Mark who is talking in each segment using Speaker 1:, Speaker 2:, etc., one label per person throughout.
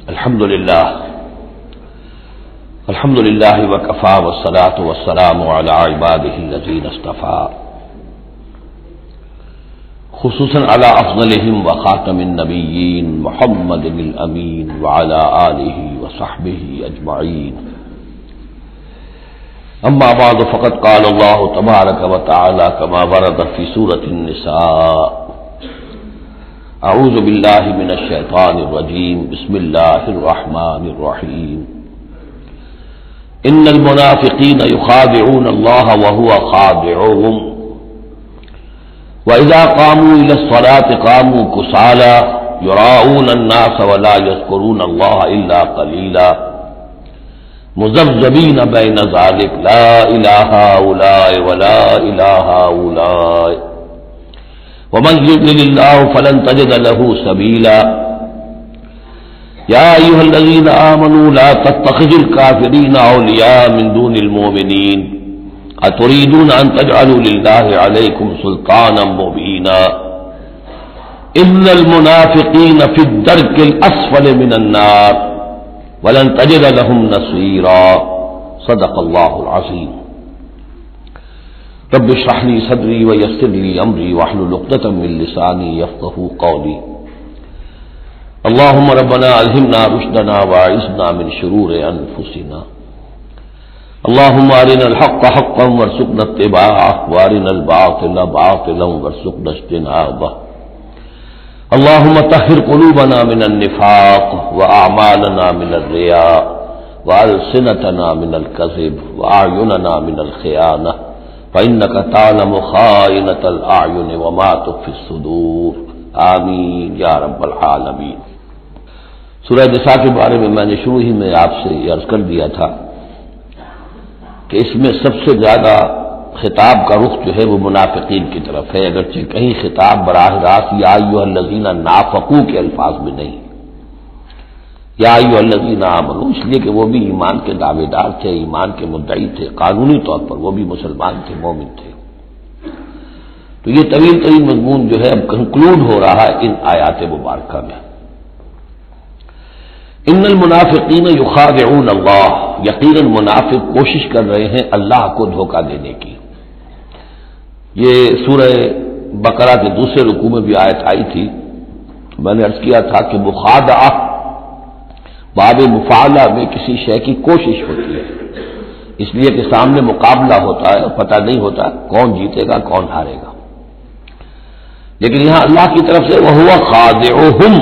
Speaker 1: الحمد للہ وکفى والصلاة والسلام على عباده الذین اصطفى خصوصا على افضلهم وخاتم النبیین محمد الامین وعلى آلہ وصحبہ اجمعین. اما بعد فقد قال اللہ تبارک وتعالی كما ورد في سورة النساء: اعوذ باللہ من الشیطان الرجیم بسم اللہ الرحمن الرحیم. ان المنافقین یخادعون اللہ وهو خادعهم وإذا قاموا إلى الصلاة قاموا كسالى يراءون الناس ولا يذكرون الله إلا قليلا مذبذبين بين ذلك لا إله هؤلاء ولا إله هؤلاء ومن يضلل الله فلن تجد له سبيلا. يا أيها الذين آمنوا لا تتخذوا الكافرين أولياء من دون المؤمنين أتريدون أن تجعلوا لله عليكم سلطانا مبينا إن المنافقين في الدرك الأسفل من النار ولن تجد لهم نصيرا. صدق الله العظيم. رب اشرح لي صدري ويسر لي أمري واحلل عقدة من لساني يفقهوا قولي. اللهم ربنا ألهمنا رشدنا وأعذنا من شرور أنفسنا. اللهم أرنا الحق حقا وارزقنا اتباعه وأرنا الباطل باطلا وارزقنا اجتنابه. اللهم طهر قلوبنا من النفاق وأعمالنا من الرياء وألسنتنا من الكذب وأعيننا من الخيانة فإنك تعلم خائنة الأعين وما تخفي الصدور. آمین یا رب العالمین. سورہ نساء کے بارے میں نے شروع ہی میں آپ سے عرض کر دیا تھا کہ اس میں سب سے زیادہ خطاب کا رخ جو ہے وہ منافقین کی طرف ہے، اگرچہ کہیں خطاب براہ راست یا ایھا الذین نافقوا کے الفاظ میں نہیں، یا ایھا الذین آمنوا، اس لیے کہ وہ بھی ایمان کے دعوے دار تھے، ایمان کے مدعی تھے، قانونی طور پر وہ بھی مسلمان تھے، مومن تھے. تو یہ طویل ترین مضمون جو ہے اب کنکلوڈ ہو رہا ہے ان آیات مبارکہ میں. ان المنافقین یخادعون اللہ، یقیناً منافق کوشش کر رہے ہیں اللہ کو دھوکہ دینے کی. یہ سورہ بقرہ کے دوسرے رکوع میں بھی آیت آئی تھی. میں نے عرض کیا تھا کہ مخادعہ باب مفاعلہ میں کسی شے کی کوشش ہوتی ہے، اس لیے کہ سامنے مقابلہ ہوتا ہے، پتہ نہیں ہوتا کون جیتے گا کون ہارے گا. لیکن یہاں اللہ کی طرف سے وَهُوَ خَادِعُهُمْ،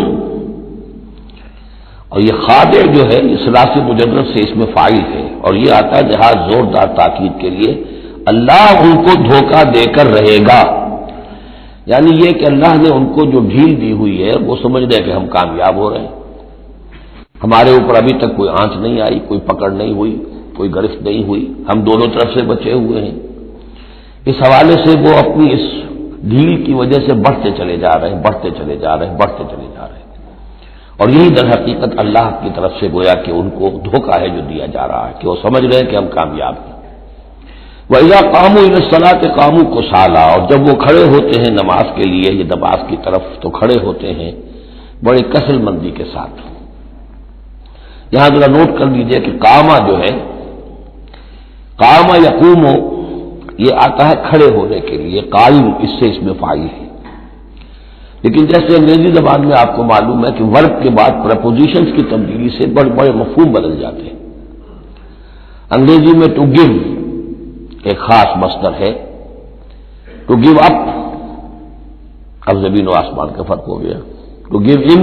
Speaker 1: اور یہ خادع جو ہے اس راست مجرد سے اس میں فاعل ہے، اور یہ آتا ہے جہاز زوردار تاکید کے لیے اللہ ان کو دھوکہ دے کر رہے گا. یعنی یہ کہ اللہ نے ان کو جو ڈھیل دی ہوئی ہے وہ سمجھ رہے کہ ہم کامیاب ہو رہے ہیں، ہمارے اوپر ابھی تک کوئی آنچ نہیں آئی، کوئی پکڑ نہیں ہوئی، کوئی گرفت نہیں ہوئی، ہم دونوں طرف سے بچے ہوئے ہیں. اس حوالے سے وہ اپنی اس ڈھیل کی وجہ سے بڑھتے چلے جا رہے ہیں، بڑھتے چلے جا رہے ہیں، بڑھتے چلے جا رہے ہیں. اور یہی در حقیقت اللہ کی طرف سے گویا کہ ان کو دھوکہ ہے جو دیا جا رہا ہے کہ وہ سمجھ رہے ہیں کہ ہم کامیاب ہیں. وَإِذَا قَامُوا إِلَى الصَّلَاةِ قَامُوا كُسَالَىٰ، اور جب وہ کھڑے ہوتے ہیں نماز کے لیے، یہ نماز کی طرف، تو کھڑے ہوتے ہیں بڑے کسل مندی کے ساتھ. یہاں ذرا نوٹ کر لیجئے کہ قامہ جو ہے، قامہ یقوم، یہ آتا ہے کھڑے ہونے کے لیے، قائم اس میں فاعل ہے. لیکن جیسے انگریزی زبان میں آپ کو معلوم ہے کہ ورب کے بعد پریپوزیشنز کی تبدیلی سے بڑے بڑے مفہوم بدل جاتے ہیں. انگریزی میں ٹو گیو ایک خاص مصدر ہے، ٹو گیو اپ، اب زمین و آسمان کا فرق ہو گیا. ٹو گیو ان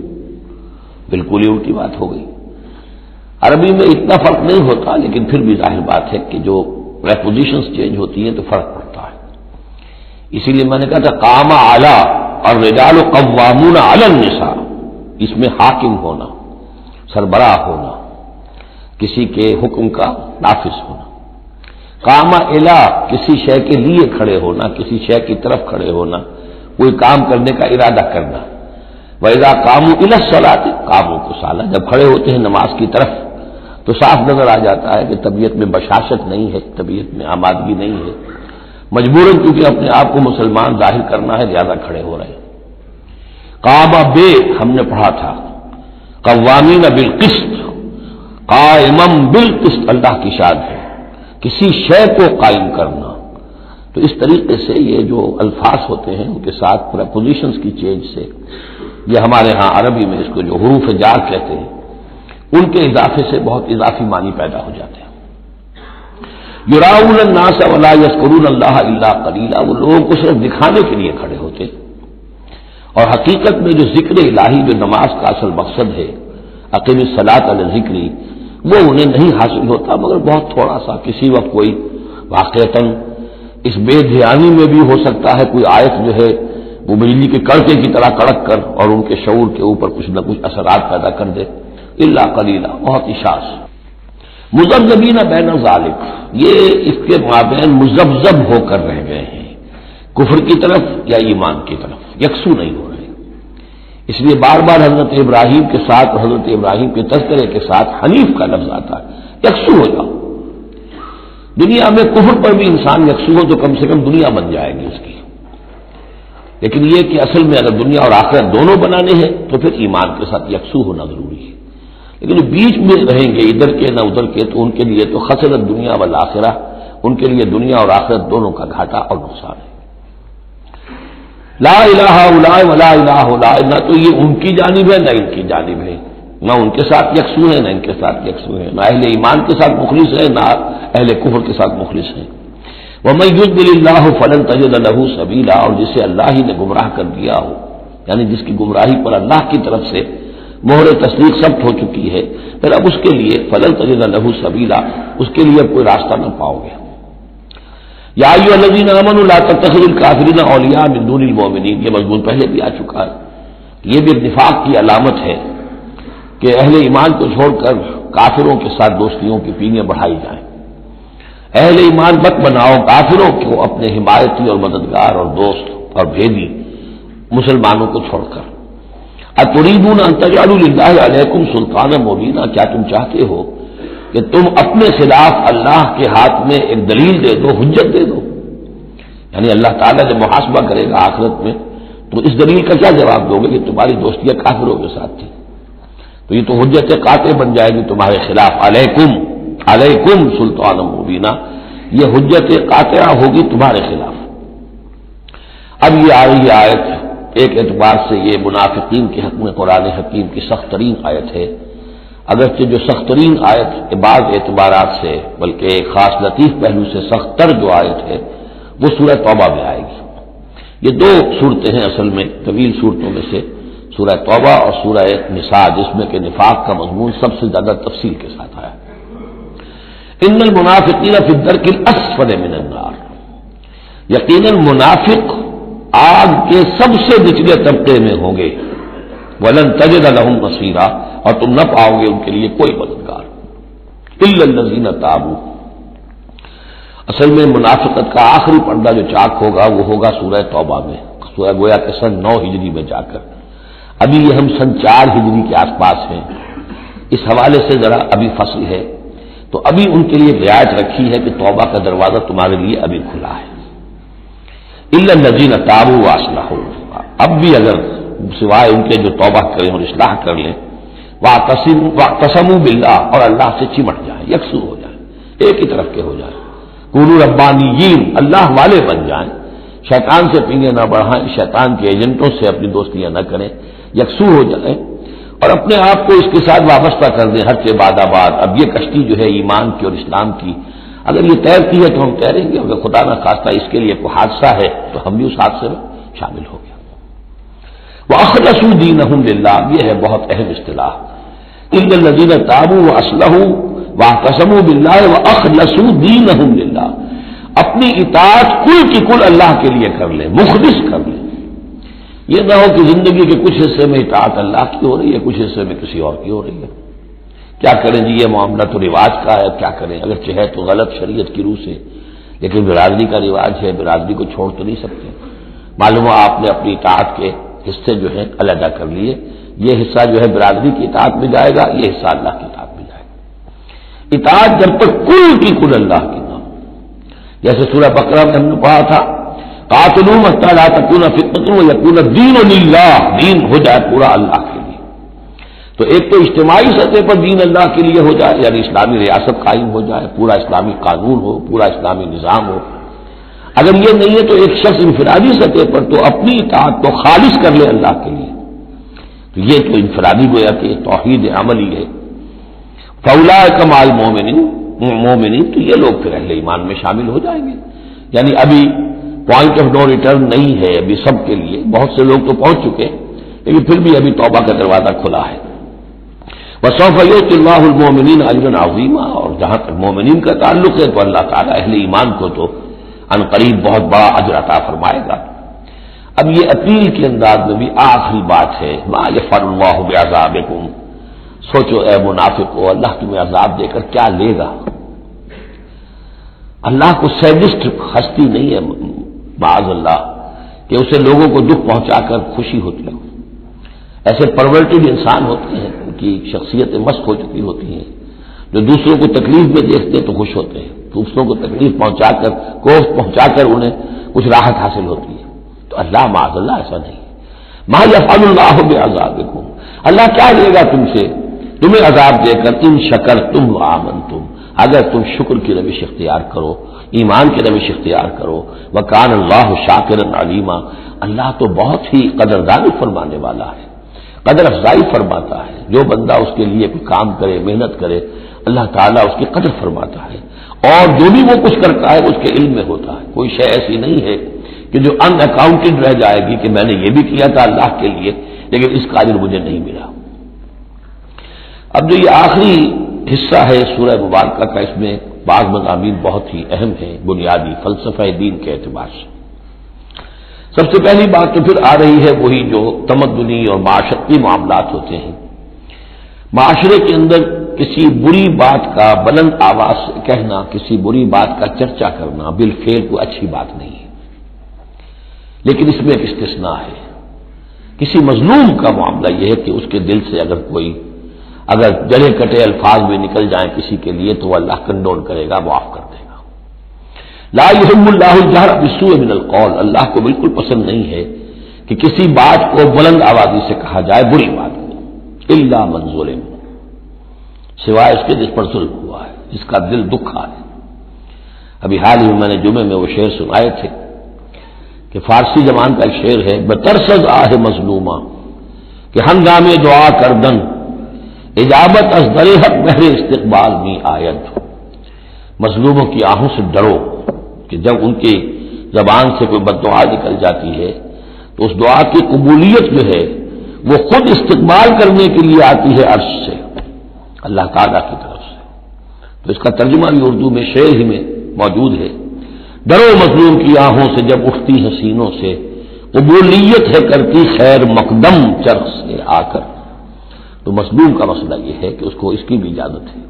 Speaker 1: بالکل ہی الٹی بات ہو گئی. عربی میں اتنا فرق نہیں ہوتا، لیکن پھر بھی ظاہر بات ہے کہ جو پریپوزیشنز چینج ہوتی ہیں تو فرق پڑتا ہے. اسی لیے میں نے کہا تھا قام اعلی اور رجال قوامون علی النساء، اس میں حاکم ہونا، سربراہ ہونا، کسی کے حکم کا نافذ ہونا. قام الی، کسی شے کے لیے کھڑے ہونا، کسی شے کی طرف کھڑے ہونا، کوئی کام کرنے کا ارادہ کرنا. وَإِذَا قَامُوا إِلَى الصَّلَاةِ قَامُوا كُسَالَىٰ، جب کھڑے ہوتے ہیں نماز کی طرف تو صاف نظر آ جاتا ہے کہ طبیعت میں بشاشت نہیں ہے، طبیعت میں آمادگی نہیں ہے، مجبوراً کیونکہ اپنے آپ کو مسلمان ظاہر کرنا ہے لہذا کھڑے ہو رہے ہیں. قام بے ہم نے پڑھا تھا، قوامین بالقسط، قائما بالقسط اللہ کی شان ہے، کسی شے کو قائم کرنا۔ تو اس طریقے سے یہ جو الفاظ ہوتے ہیں ان کے ساتھ پریپوزیشنز کی چینج سے، یہ ہمارے ہاں عربی میں اس کو جو حروف جار کہتے ہیں، ان کے اضافے سے بہت اضافی معنی پیدا ہو جاتے ہیں۔ یراؤن الناس ولا یذکرون اللہ الا قلیلا، وہ لوگوں کو صرف دکھانے کے لیے کھڑے ہوتے، اور حقیقت میں جو ذکر الہی جو نماز کا اصل مقصد ہے، اقیم الصلاۃ علی ذکری، وہ انہیں نہیں حاصل ہوتا مگر بہت تھوڑا سا، کسی وقت کوئی واقعتاً اس بے دھیانی میں بھی ہو سکتا ہے کوئی آیت جو ہے وہ بجلی کے کڑکے کی طرح کڑک کر اور ان کے شعور کے اوپر کچھ نہ کچھ اثرات پیدا کر دے، الا قلیلا، بہت ہی شاذ۔ مذبذبین بین ذالک، یہ اس کے مابین مذبذب ہو کر رہ گئے ہیں، کفر کی طرف یا ایمان کی طرف، یکسو نہیں ہو رہے۔ اس لیے بار بار حضرت ابراہیم کے ساتھ اور حضرت ابراہیم کے تذکرے کے ساتھ حنیف کا لفظ آتا ہے، یکسو ہو جاؤ۔ دنیا میں کفر پر بھی انسان یکسو ہو تو کم سے کم دنیا بن جائے گی اس کی، لیکن یہ کہ اصل میں اگر دنیا اور آخرت دونوں بنانے ہیں تو پھر ایمان کے ساتھ یکسو ہونا ضروری ہے۔ لیکن جو بیچ میں رہیں گے ادھر کے نہ ادھر کے، تو ان کے لیے تو خسرت دنیا والآخرہ، ان کے لیے دنیا اور آخرت دونوں کا گھاٹا اور نقصان ہے۔ لا الہ الا ولا الہ الا، نہ تو یہ ان کی جانب ہے نہ ان کی جانب ہے، نہ ان کے ساتھ یکسو ہے نہ ان کے ساتھ یکسو ہے، نہ اہل ایمان کے ساتھ مخلص ہے نہ اہل کفر کے ساتھ مخلص ہے۔ وَمَن يُضْلِلِ اللَّهُ فَلَن تَجِدَ لَهُ سَبِيلًا، اور جسے اللہ ہی نے گمراہ کر دیا ہو، یعنی جس کی گمراہی پر اللہ کی طرف سے مہر تصدیق ثبت ہو چکی ہے، پھر اب اس کے لیے فَلَن تَجِدَ لَهُ سَبِيلًا، اس کے لیے اب کوئی راستہ نہ پاؤ گے۔ یا ایھا الذین آمنوا لا تتخذوا الکافرین اولیاء من دون المؤمنین، یہ مضمون پہلے بھی آ چکا ہے، یہ بھی نفاق کی علامت ہے کہ اہل ایمان کو چھوڑ کر کافروں کے ساتھ دوستیوں کی پیلیاں بڑھائی جائیں۔ اہل ایمان مت بناؤ کافروں کو اپنے حمایتی اور مددگار اور دوست اور بھیدی مسلمانوں کو چھوڑ کر۔ اتریدون ان تجعلوا للہ علیکم سلطانا مبینا، کیا تم چاہتے ہو کہ تم اپنے خلاف اللہ کے ہاتھ میں ایک دلیل دے دو، حجت دے دو؟ یعنی اللہ تعالیٰ جب محاسبہ کرے گا آخرت میں تو اس دلیل کا کیا جواب دو گے کہ تمہاری دوستیاں کافروں کے ساتھ تھی؟ تو یہ تو حجت قاطع بن جائے گی تمہارے خلاف، علیکم سلطان مبینہ، یہ حجت قاطعہ ہوگی تمہارے خلاف۔ اب یہ آ رہی آیت ایک اعتبار سے یہ منافقین کے حق میں قرآن حکیم کی سخت ترین آیت ہے، اگرچہ جو سخت ترین آیت کے بعض اعتبارات سے بلکہ ایک خاص لطیف پہلو سے سخت تر جو آیت ہے وہ سورہ توبہ میں آئے گی۔ یہ دو صورتیں ہیں اصل میں طویل صورتوں میں سے، سورہ توبہ اور سورہ نساء، جس میں کہ نفاق کا مضمون سب سے زیادہ تفصیل کے ساتھ آیا۔ ان المنافقین فی الدرک الاسفل من النار، یقیناً منافق آگ کے سب سے نچلے طبقے میں ہوں گے۔ ولن تجد لهم نصیرا، اور تم نہ پاؤ گے ان کے لیے کوئی مددگار، الا الذین تابوا۔ اصل میں منافقت کا آخری پردہ جو چاک ہوگا وہ ہوگا سورہ توبہ میں، سورہ گویا کہ سن 9 ہجری میں جا کر، ابھی یہ ہم سن 4 ہجری کے آس پاس ہیں، اس حوالے سے ذرا ابھی فصل ہے، تو ابھی ان کے لیے رعایت رکھی ہے کہ توبہ کا دروازہ تمہارے لیے ابھی کھلا ہے۔ الا الذین تابوا واصلحوا، اب بھی اگر سوائے ان کے جو توبہ کریں اور اصلاح کر لیں، واعتصموا باللہ، اور اللہ سے چمٹ جائیں، یکسو ہو جائیں، ایک ہی طرف کے ہو جائیں، کونوا ربانیین، اللہ والے بن جائیں، شیطان سے پنگے نہ بڑھائیں، شیطان کے ایجنٹوں سے اپنی دوستیاں نہ کریں، یکسو ہو جائیں اور اپنے آپ کو اس کے ساتھ وابستہ کر دیں ہر کے بعد آباد۔ اب یہ کشتی جو ہے ایمان کی اور اسلام کی، اگر یہ تیرتی ہے تو ہم تیریں گے، اگر خدا نہ خواستہ اس کے لیے کوئی حادثہ ہے تو ہم بھی اس حادثے میں شامل ہو گئے۔ وَأَخْلَصُوا دِينَهُمْ لِلَّهِ، یہ ہے بہت اہم اصطلاح، إِلَّا الَّذِينَ تَابُوا وَأَصْلَحُوا وَاعْتَصَمُوا بِاللَّهِ وَأَخْلَصُوا دِينَهُمْ لِلَّهِ، اپنی اطاعت کل کی کل اللہ کے لیے کر لیں، مخلص کر لیں۔ یہ نہ ہو کہ زندگی کے کچھ حصے میں اطاعت اللہ کی ہو رہی ہے، کچھ حصے میں کسی اور کی ہو رہی ہے، کیا کریں جی، یہ معاملہ تو رواج کا ہے، کیا کریں، اگرچہ ہے تو غلط شریعت کی روح سے، لیکن برادری کا رواج ہے، برادری کو چھوڑ تو نہیں سکتے۔ معلوم ہو آپ نے اپنی اطاعت کے حصے جو ہیں علیحدہ کر لیے، یہ حصہ جو ہے برادری کی اطاعت میں جائے گا، یہ حصہ اللہ کی اطاعت میں جائے گا۔ اطاعت جب تک کل کی کل اللہ کی نہ ہو، جیسے سورہ بقرہ میں ہم نے پڑھا تھا، قاتلوہم حتی لا تکون فتنۃ ویکون الدین للہ، دین ہو جائے پورا اللہ کے لیے۔ تو ایک تو اجتماعی سطح پر دین اللہ کے لیے ہو جائے، یعنی اسلامی ریاست قائم ہو جائے، پورا اسلامی قانون ہو، پورا اسلامی نظام ہو۔ اگر یہ نہیں ہے تو ایک شخص انفرادی سطح پر تو اپنی اطاعت کو خالص کر لے اللہ کے لیے، تو یہ تو انفرادی گویا کہ توحید عملی ہے۔ فَأُولَٰئِکَ مَعَ الْمُؤْمِنِينَ، تو یہ لوگ پھر اہل ایمان میں شامل ہو جائیں گے۔ یعنی ابھی پوائنٹ آف نو ریٹرن نہیں ہے ابھی سب کے لیے، بہت سے لوگ تو پہنچ چکے، لیکن پھر بھی ابھی توبہ کا دروازہ کھلا ہے۔ وَسَوْفَ يُؤْتِ اللَّهُ الْمُؤْمِنِينَ أَجْرًا عَظِيمًا، اور جہاں تک مومنین کا تعلق ہے تو اللہ تعالیٰ اہل ایمان کو تو ان قریب بہت بڑا اجر عطا فرمائے گا۔ اب یہ اپیل کے انداز میں بھی آخری بات ہے، مَا يَفْعَلُ اللَّهُ بِعَذَابِكُمْ، سوچو اے منافقو، اللہ تمہیں عذاب دے کر کیا لے گا؟ اللہ کو سیڈسٹ ہستی نہیں ہے معاذ اللہ کہ اسے لوگوں کو دکھ پہنچا کر خوشی ہوتی ہو۔ ایسے پرورٹڈ انسان ہوتے ہیں، ان کی شخصیتیں مست ہو چکی ہوتی ہیں، جو دوسروں کو تکلیف میں دیکھتے ہیں تو خوش ہوتے ہیں، دوسروں کو تکلیف پہنچا کر، کوفت پہنچا کر انہیں کچھ راحت حاصل ہوتی ہے۔ تو اللہ معاذ اللہ ایسا نہیں ہے۔ ما یفعل اللہ بعذابکم، اللہ کیا لے گا تم سے، تمہیں عذاب دے کر، ان شکرتم وآمنتم، اگر تم شکر کی روش اختیار کرو، ایمان کی روش اختیار کرو۔ وکان اللہ شاکرا علیما، اللہ تو بہت ہی قدردانی فرمانے والا ہے، قدر افزائی فرماتا ہے۔ جو بندہ اس کے لیے کوئی کام کرے، محنت کرے، اللہ تعالیٰ اس کی قدر فرماتا ہے، اور جو بھی وہ کچھ کرتا ہے اس کے علم میں ہوتا ہے۔ کوئی شے ایسی نہیں ہے کہ جو ان اکاؤنٹڈ رہ جائے گی کہ میں نے یہ بھی کیا تھا اللہ کے لیے لیکن اس کا اجر مجھے نہیں ملا۔ اب جو یہ آخری حصہ ہے سورہ مبارکہ کا، اس میں بعض مضامین بہت ہی اہم ہیں، بنیادی فلسفہ دین کے اعتبار سے۔ سب سے پہلی بات تو پھر آ رہی ہے وہی جو تمدنی اور معاشرتی معاملات ہوتے ہیں۔ معاشرے کے اندر کسی بری بات کا بلند آواز سے کہنا، کسی بری بات کا چرچا کرنا بالفعل کوئی اچھی بات نہیں ہے، لیکن اس میں ایک استثناء ہے۔ کسی مظلوم کا معاملہ یہ ہے کہ اس کے دل سے اگر جڑے کٹے الفاظ میں نکل جائیں کسی کے لیے تو وہ اللہ کنڈول کرے گا، معاف کر دے گا۔ لا يحب اللہ الجہر بالسوء من القول، اللہ کو بالکل پسند نہیں ہے کہ کسی بات کو بلند آوازی سے کہا جائے، بری بات کو، الا من ظلم، سوائے اس کے جس پر ظلم ہوا ہے، جس کا دل دکھا ہے۔ ابھی حال ہی میں نے جمعے میں وہ شعر سنائے تھے کہ فارسی زبان کا ایک شعر ہے، بترسز آہ مظلومہ کہ ہنگامے دعا کردن، اجابت از در حق بہر استقبال می آیت۔ مظلوموں کی آہوں سے ڈرو کہ جب ان کی زبان سے کوئی بد دعا نکل جاتی ہے تو اس دعا کی قبولیت جو ہے وہ خود استقبال کرنے کے لیے آتی ہے عرش سے، اللہ تعالیٰ کی طرف سے۔ تو اس کا ترجمہ بھی اردو میں شعر ہی میں موجود ہے، ڈرو مظلوم کی آہوں سے جب اٹھتی حسینوں سے، قبولیت ہے کرتی خیر مقدم چرخ سے آ کر۔ تو مظلوم کا مسئلہ یہ ہے کہ اس کو اس کی بھی اجازت ہے۔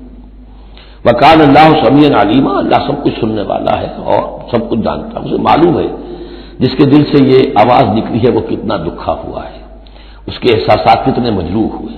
Speaker 1: وکان اللہ سمیعا علیما، اللہ سب کچھ سننے والا ہے اور سب کچھ جانتا ہے، اسے معلوم ہے جس کے دل سے یہ آواز نکلی ہے وہ کتنا دکھا ہوا ہے، اس کے احساسات کتنے مجروح ہوئے۔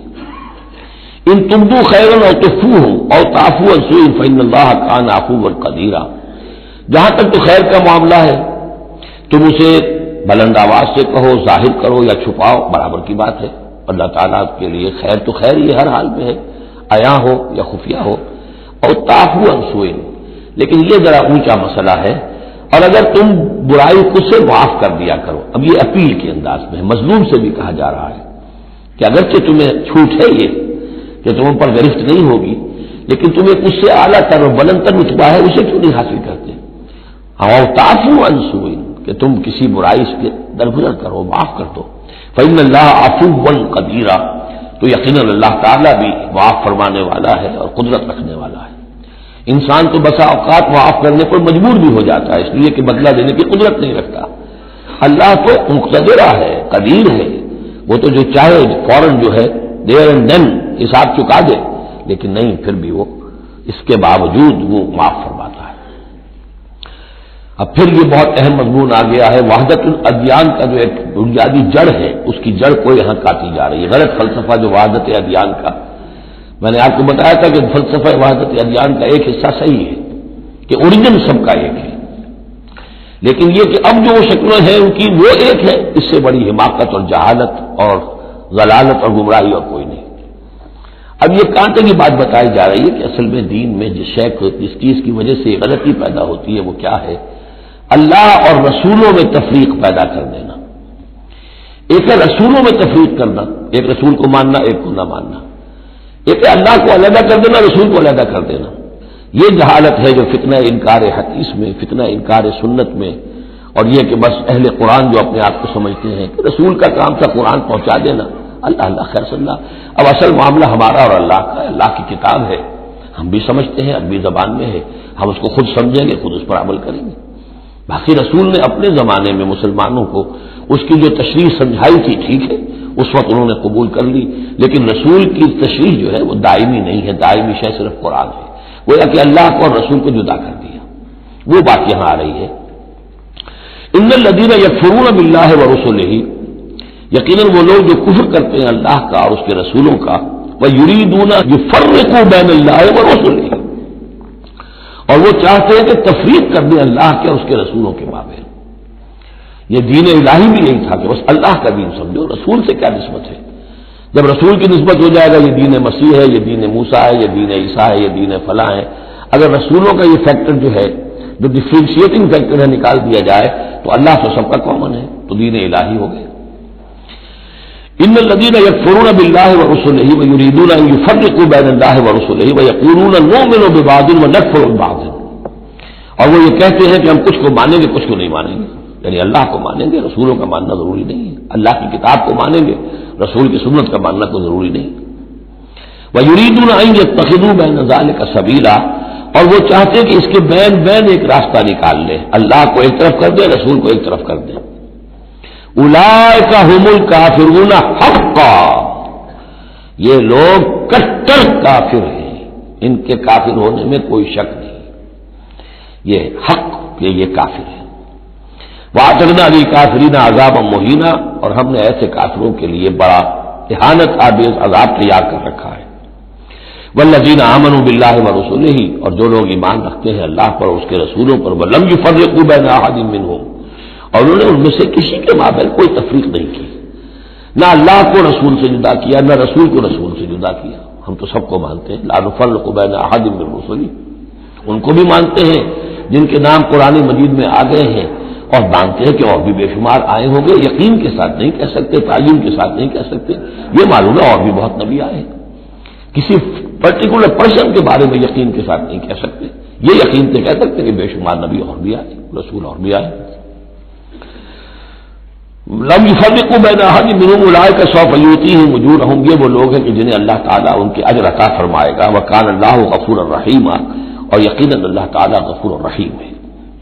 Speaker 1: ان تبدو خیرا او تخفوہ او تعفو عن سوء فإن اللہ کان عفوا قدیرا، جہاں تک تو خیر کا معاملہ ہے تم اسے بلند آواز سے کہو، ظاہر کرو یا چھپاؤ، برابر کی بات ہے۔ اللہ تعالیٰ کے لیے خیر تو خیر یہ ہر حال میں ہے، عیاں ہو یا خفیہ ہو۔ اور تعفو عن سوء، لیکن یہ ذرا اونچا مسئلہ ہے، اور اگر تم برائی خود سے معاف کر دیا کرو۔ اب یہ اپیل کے انداز میں مظلوم سے بھی کہا جا رہا ہے کہ اگرچہ تمہیں چھوٹ ہے یہ کہ تم پر گرفت نہیں ہوگی، لیکن تمہیں اس سے اعلیٰ تر اور بلند تر رتبہ ہے، اسے کیوں نہیں حاصل کرتے؟ اور تعفو عن سوء، کہ تم کسی برائی سے درگزر کرو، معاف کر دو۔ فإن اللہ عفو قدیر، تو یقیناً اللہ تعالیٰ بھی معاف فرمانے والا ہے اور قدرت رکھنے والا ہے۔ انسان تو بسا اوقات معاف کرنے پر مجبور بھی ہو جاتا ہے، اس لیے کہ بدلہ دینے کی قدرت نہیں رکھتا۔ اللہ تو مقتدرہ ہے، قدیر ہے، وہ تو جو چاہے فوراً جو ہے دیر اینڈ دین حساب چکا دے، لیکن نہیں، پھر بھی وہ اس کے باوجود وہ معاف فرماتا ہے۔ اب پھر یہ بہت اہم مضمون آ گیا ہے، وحدت الادیان کا جو ایک بنیادی جڑ ہے، اس کی جڑ کو یہاں کاٹی جا رہی ہے۔ غلط فلسفہ جو وحدت ادیان کا، میں نے آپ کو بتایا تھا کہ فلسفہ وحدت ادیان کا ایک حصہ صحیح ہے کہ اوریجن سب کا ایک ہے، لیکن یہ کہ اب جو شکلیں ہیں ان کی وہ ایک ہے، اس سے بڑی حماقت اور جہالت اور ضلالت اور گمراہی اور کوئی نہیں۔ اب یہ کانٹے کی بات بتائی جا رہی ہے کہ اصل میں دین میں جس شے کو جس چیز کی وجہ سے غلطی پیدا ہوتی ہے وہ کیا ہے؟ اللہ اور رسولوں میں تفریق پیدا کر دینا. ایک ہے رسولوں میں تفریق کرنا، ایک رسول کو ماننا ایک کو نہ ماننا. ایک ہے اللہ کو علیحدہ کر دینا، رسول کو علیحدہ کر دینا. یہ جہالت ہے جو فتنہ انکار حدیث میں، فتنہ انکار سنت میں، اور یہ کہ بس اہل قرآن جو اپنے آپ کو سمجھتے ہیں کہ رسول کا کام تھا قرآن پہنچا دینا، اللہ اللہ خیر صلی اللہ. اب اصل معاملہ ہمارا اور اللہ کا ہے. اللہ کی کتاب ہے، ہم بھی سمجھتے ہیں، عربی زبان میں ہے، ہم اس کو خود سمجھیں گے، خود اس پر عمل کریں گے. باقی رسول نے اپنے زمانے میں مسلمانوں کو اس کی جو تشریح سمجھائی تھی ٹھیک ہے، اس وقت انہوں نے قبول کر لی، لیکن رسول کی تشریح جو ہے وہ دائمی نہیں ہے. دائمی شے صرف قرآن ہے. گویا کہ اللہ کو اور رسول کو جدا کر دیا. وہ بات یہاں آ رہی ہے. ان الذین یکفرون باللہ ورسلہ، یقیناً وہ لوگ جو کفر کرتے ہیں اللہ کا اور اس کے رسولوں کا، ویریدون یفرقوا بین اللہ ورسلہ، اور وہ چاہتے ہیں کہ تفریق کر دیں اللہ کے اور اس کے رسولوں کے مابین. یہ دین الہی بھی یہی تھا کہ بس اللہ کا دین سمجھو، رسول سے کیا نسبت ہے؟ جب رسول کی نسبت ہو جائے گا یہ دین مسیح ہے، یہ دین موسیٰ ہے، یہ دین عیسیٰ ہے، یہ دین فلاں ہے. اگر رسولوں کا یہ فیکٹر جو ہے، جو ڈفرینشیٹنگ فیکٹر ہے، نکال دیا جائے تو اللہ تو سب کا کامن ہے، تو دین الہی ہو گئے. ان الذین یکفرون باللہ ورسلہ ویریدون ان یفرقوا بین اللہ ورسلہ ویقولون نؤمن ببعض ونکفر ببعض، اور وہ یہ کہتے ہیں کہ ہم کچھ کو مانیں گے کچھ کو نہیں مانیں گے. یعنی اللہ کو مانیں گے، رسولوں کا ماننا ضروری نہیں ہے. اللہ کی کتاب کو مانیں گے، رسول کی سنت کا ماننا کوئی ضروری نہیں. وَيُرِيدُونَ أَن يَتَّخِذُوا بَيْنَ ذَلِكَ سَبِيلًا، اور وہ چاہتے ہیں کہ اس کے بین بین ایک راستہ نکال لیں، اللہ کو ایک طرف کر دیں، رسول کو ایک طرف کر دیں. أُولَٰئِكَ هُمُ الْكَافِرُونَ حَقًّا، یہ لوگ کٹر کافر ہیں، ان کے کافر ہونے میں کوئی شک نہیں. یہ حق کہ یہ کافر ہے. وَأَعْتَدْنَا لِلْكَافِرِينَ عَذَابًا مُهِينًا، اور ہم نے ایسے کافروں کے لیے بڑا اہانت آمیز عذاب تیار کر رکھا ہے. وَالَّذِينَ آمَنُوا بِاللَّهِ وَرُسُلِهِ، اور جو لوگ ایمان رکھتے ہیں اللہ پر اور اس کے رسولوں پر، وَلَمْ يُفَرِّقُوا بَيْنَ أَحَدٍ مِّنْهُمْ، اور انہوں نے ان میں سے کسی کے مابین کوئی تفریق نہیں کی، نہ اللہ کو رسول سے جدا کیا نہ رسول کو رسول سے جدا کیا. ہم تو سب کو مانتے ہیں، لَا نُفَرِّقُ بَيْنَ أَحَدٍ مِّن رُّسُلِهِ، ان کو بھی مانتے ہیں جن کے نام قرآن مجید میں آ گئے ہیں، اور مانتے ہیں کہ اور بھی بے شمار آئے ہوں گے. یقین کے ساتھ نہیں کہہ سکتے، تعلیم کے ساتھ نہیں کہہ سکتے. یہ معلوم ہے اور بھی بہت نبی آئے، کسی پرٹیکولر پرسن کے بارے میں یقین کے ساتھ نہیں کہہ سکتے. یہ یقین سے کہہ سکتے کہ بے شمار نبی اور بھی آئے، رسول اور بھی آئے. لم يفرقوا بین احد منهم اولئک سوف یؤتیہم اجورہم، یہ وہ لوگ ہیں کہ جنہیں اللہ تعالیٰ ان کے اجر عطا فرمائے گا. وکان اللہ غفورا رحیما، اور یقیناً اللہ تعالیٰ غفور الرحیم ہے.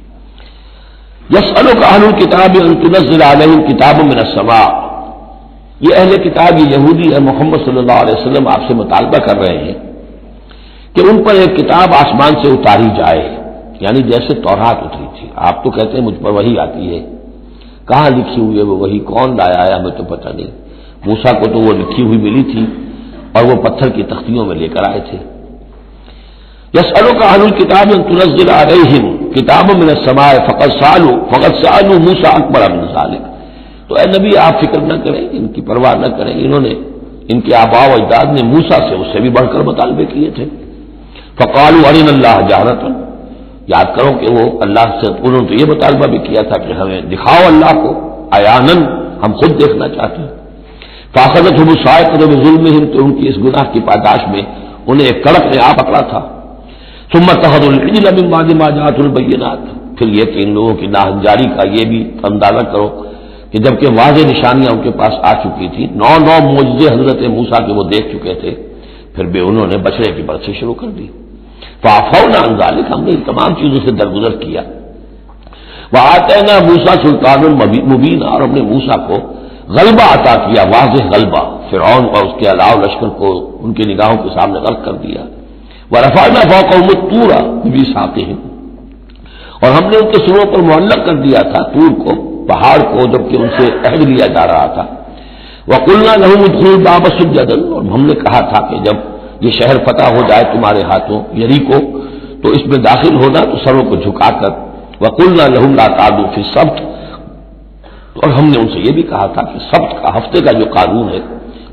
Speaker 1: یسألک اہل الکتاب ان تنزل علیہم کتاب من السماء، یہ اہل کتاب یہ یہودی ہے، محمد صلی اللہ علیہ وسلم آپ سے مطالبہ کر رہے ہیں کہ ان پر ایک کتاب آسمان سے اتاری جائے، یعنی جیسے تورات اتری تھی. آپ تو کہتے ہیں مجھ پر وحی آتی ہے، کہاں لکھی ہوئی ہے وہ وحی، کون لایا ہے ہمیں تو پتہ نہیں. موسیٰ کو تو وہ لکھی ہوئی ملی تھی اور وہ پتھر کی تختیوں میں لے کر آئے تھے. یسألک اہل الکتاب ان تنزل علیہم کتاب من السماء فقد سألوا موسیٰ اکبر من ذلک، تو اے نبی آپ فکر نہ کریں، ان کی پرواہ نہ کریں. انہوں نے، ان کے آباء و اجداد نے موسیٰ سے اس سے بھی بڑھ کر مطالبے کیے تھے. فقالوا ارنا اللہ جہرۃ، یاد کرو کہ وہ اللہ سے انہوں نے تو یہ مطالبہ بھی کیا تھا کہ ہمیں دکھاؤ اللہ کو عیاناً، ہم خود دیکھنا چاہتے ہیں. فاخذتهم الصاعقۃ بظلمهم، تو ان کی اس گناہ کی پاداش میں انہیں ایک کڑک نے آ پکڑا تھا. ثم اتخذوا العجل من بعد ما جاءتهم البينات، پھر یہ کہ ان لوگوں کی ناہنجاری کا یہ بھی اندازہ کرو کہ جبکہ واضح نشانیاں ان کے پاس آ چکی تھی، 9 معجزے حضرت موسیٰ کے وہ دیکھ چکے تھے، پھر بھی انہوں نے بچڑے کی برسی شروع کر دی. فعفونا عن ذلک، ہم نے ان تمام چیزوں سے درگزر کیا. وآتینا موسیٰ سلطان مبین، اور ہم نے موسیٰ کو غلبہ عطا کیا، واضح غلبہ. فرعون اور اس کے علاوہ لشکر کو ان کی نگاہوں کے سامنے غرق کر دیا. ورفعنا فوقهم الطور بميثاقهم، اور ہم نے ان کے سروں پر معلق کر دیا تھا طور کو، پہاڑ کو، جبکہ ان سے عہد لیا جا رہا تھا. وقلنا لهم ادخلوا الباب سجدا، اور ہم نے کہا تھا کہ جب یہ شہر فتح ہو جائے تمہارے ہاتھوں، یریکو، تو اس میں داخل ہونا تو سروں کو جھکا کر. وقلنا لهم لا تعدوا في السبت، اور ہم نے ان سے یہ بھی کہا تھا کہ سبت کا، ہفتے کا جو قانون ہے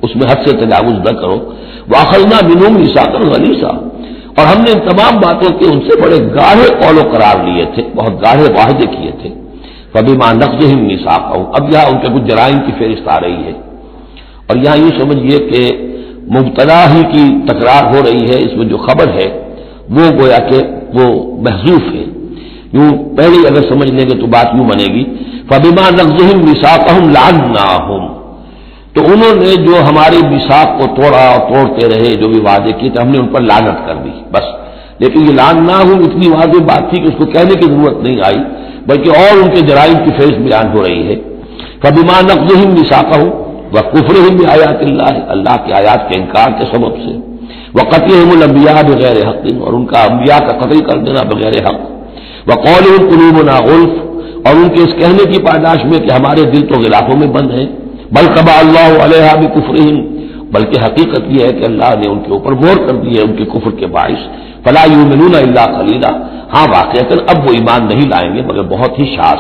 Speaker 1: اس میں حد سے تجاوز نہ کرو. وَأَخَذْنَا مِنْهُمْ مِيثَاقًا غَلِيظًا، اور ہم نے ان تمام باتوں کے ان سے بڑے گاڑھے قول و قرار لیے تھے، بہت گاڑھے معاہدے کیے تھے. فَبِمَا نَقْضِهِمْ مِيثَاقَهُمْ، اب یہاں ان کے کچھ جرائم کی فہرست آ رہی ہے، اور یہاں یوں سمجھیے کہ مبتدا ہی کی تکرار ہو رہی ہے، اس میں جو خبر ہے وہ گویا کہ وہ محذوف ہے. یوں پہلے اگر سمجھ لیں گے تو بات یوں بنے گی فَبِمَا نَقْضِهِمْ مِيثَاقَهُمْ لَعَنَّاهُمْ، تو انہوں نے جو ہماری میثاق کو توڑا اور توڑتے رہے، جو بھی وعدے کیے تھے، ہم نے ان پر لعنت کر دی بس. لیکن یہ لعناہم اتنی واضح بات تھی کہ اس کو کہنے کی ضرورت نہیں آئی، بلکہ اور ان کے جرائم کی فہرست بیان ہو رہی ہے. فَبِمَا نَقْضِهِمْ مِيثَاقَهُمْ وَكُفْرِهِمْ بِآيَاتِ اللَّهِ، اللہ کی آیات کے انکار کے سبب سے، وَقَتْلِهِمُ الْأَنبِيَاءَ بِغَيْرِ حَقٍّ، اور ان کا انبیاء کا قتل کر دینا بغیر حق. وَقَوْلِهِمْ قُلُوبُنَا غُلْفٌ، اور ان کے اس کہنے کی پاداش میں کہ ہمارے دل تو غلافوں میں بند ہیں. بل طبع اللہ علیہا بکفرہم، بلکہ حقیقت یہ ہے کہ اللہ نے ان کے اوپر مہر کر دی ہے ان کے کفر کے باعث. فلا یؤمنون الا قلیلا، ہاں واقعتاً اب وہ ایمان نہیں لائیں گے مگر بہت ہی شاذ.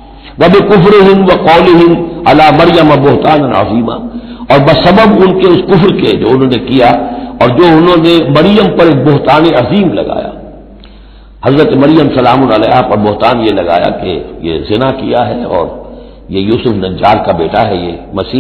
Speaker 1: وبکفرہم وقولہم علی مریم بہتانا عظیما، اور بسبب ان کے اس کفر کے جو انہوں نے کیا اور جو انہوں نے مریم پر ایک بہتان عظیم لگایا، حضرت مریم سلام علیہا پر بہتان یہ لگایا کہ یہ زنا کیا ہے اور یہ یوسف نجار کا بیٹا ہے یہ مسیح.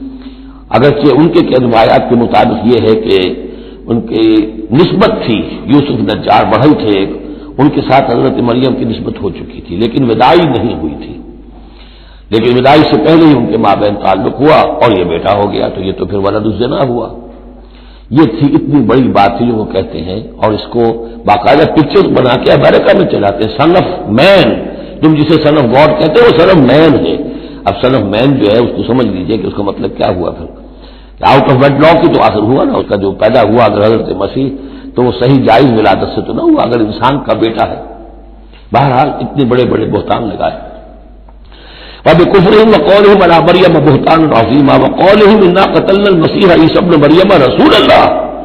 Speaker 1: اگرچہ ان کے روایات کے مطابق یہ ہے کہ ان کی نسبت تھی، یوسف نجار بڑھئی تھے، ان کے ساتھ حضرت مریم کی نسبت ہو چکی تھی لیکن وداعی نہیں ہوئی تھی. لیکن وداعی سے پہلے ہی ان کے مابین تعلق ہوا اور یہ بیٹا ہو گیا، تو یہ تو پھر ولد الزنا ہوا. یہ تھی اتنی بڑی بات تھی جو وہ کہتے ہیں، اور اس کو باقاعدہ پکچر بنا کے امریکہ میں چلاتے ہیں. سن آف مین، تم جسے سن آف گاڈ کہتے ہو وہ سن آف مین ہے. اب سن آف مین جو ہے اس کو سمجھ لیجئے کہ اس کا مطلب کیا ہوا. پھر آؤٹ آف ویڈ لاک کی تو آخر ہوا نا، اس کا جو پیدا ہوا اگر حضرت مسیح تو وہ صحیح جائز ولادت سے تو نہ ہوا اگر انسان کا بیٹا ہے. بہرحال اتنے بڑے بڑے بہتان لگائے. وَبِكُفْرِهِمْ وَقَوْلِهِمْ عَلَىٰ مَرْيَمَ بُهْتَانًا عَظِيمًا وَقَوْلِهِمْ إِنَّا قَتَلْنَا الْمَسِيحَ عِيسَى ابْنَ مَرْيَمَ رَسُولَ اللَّهِ،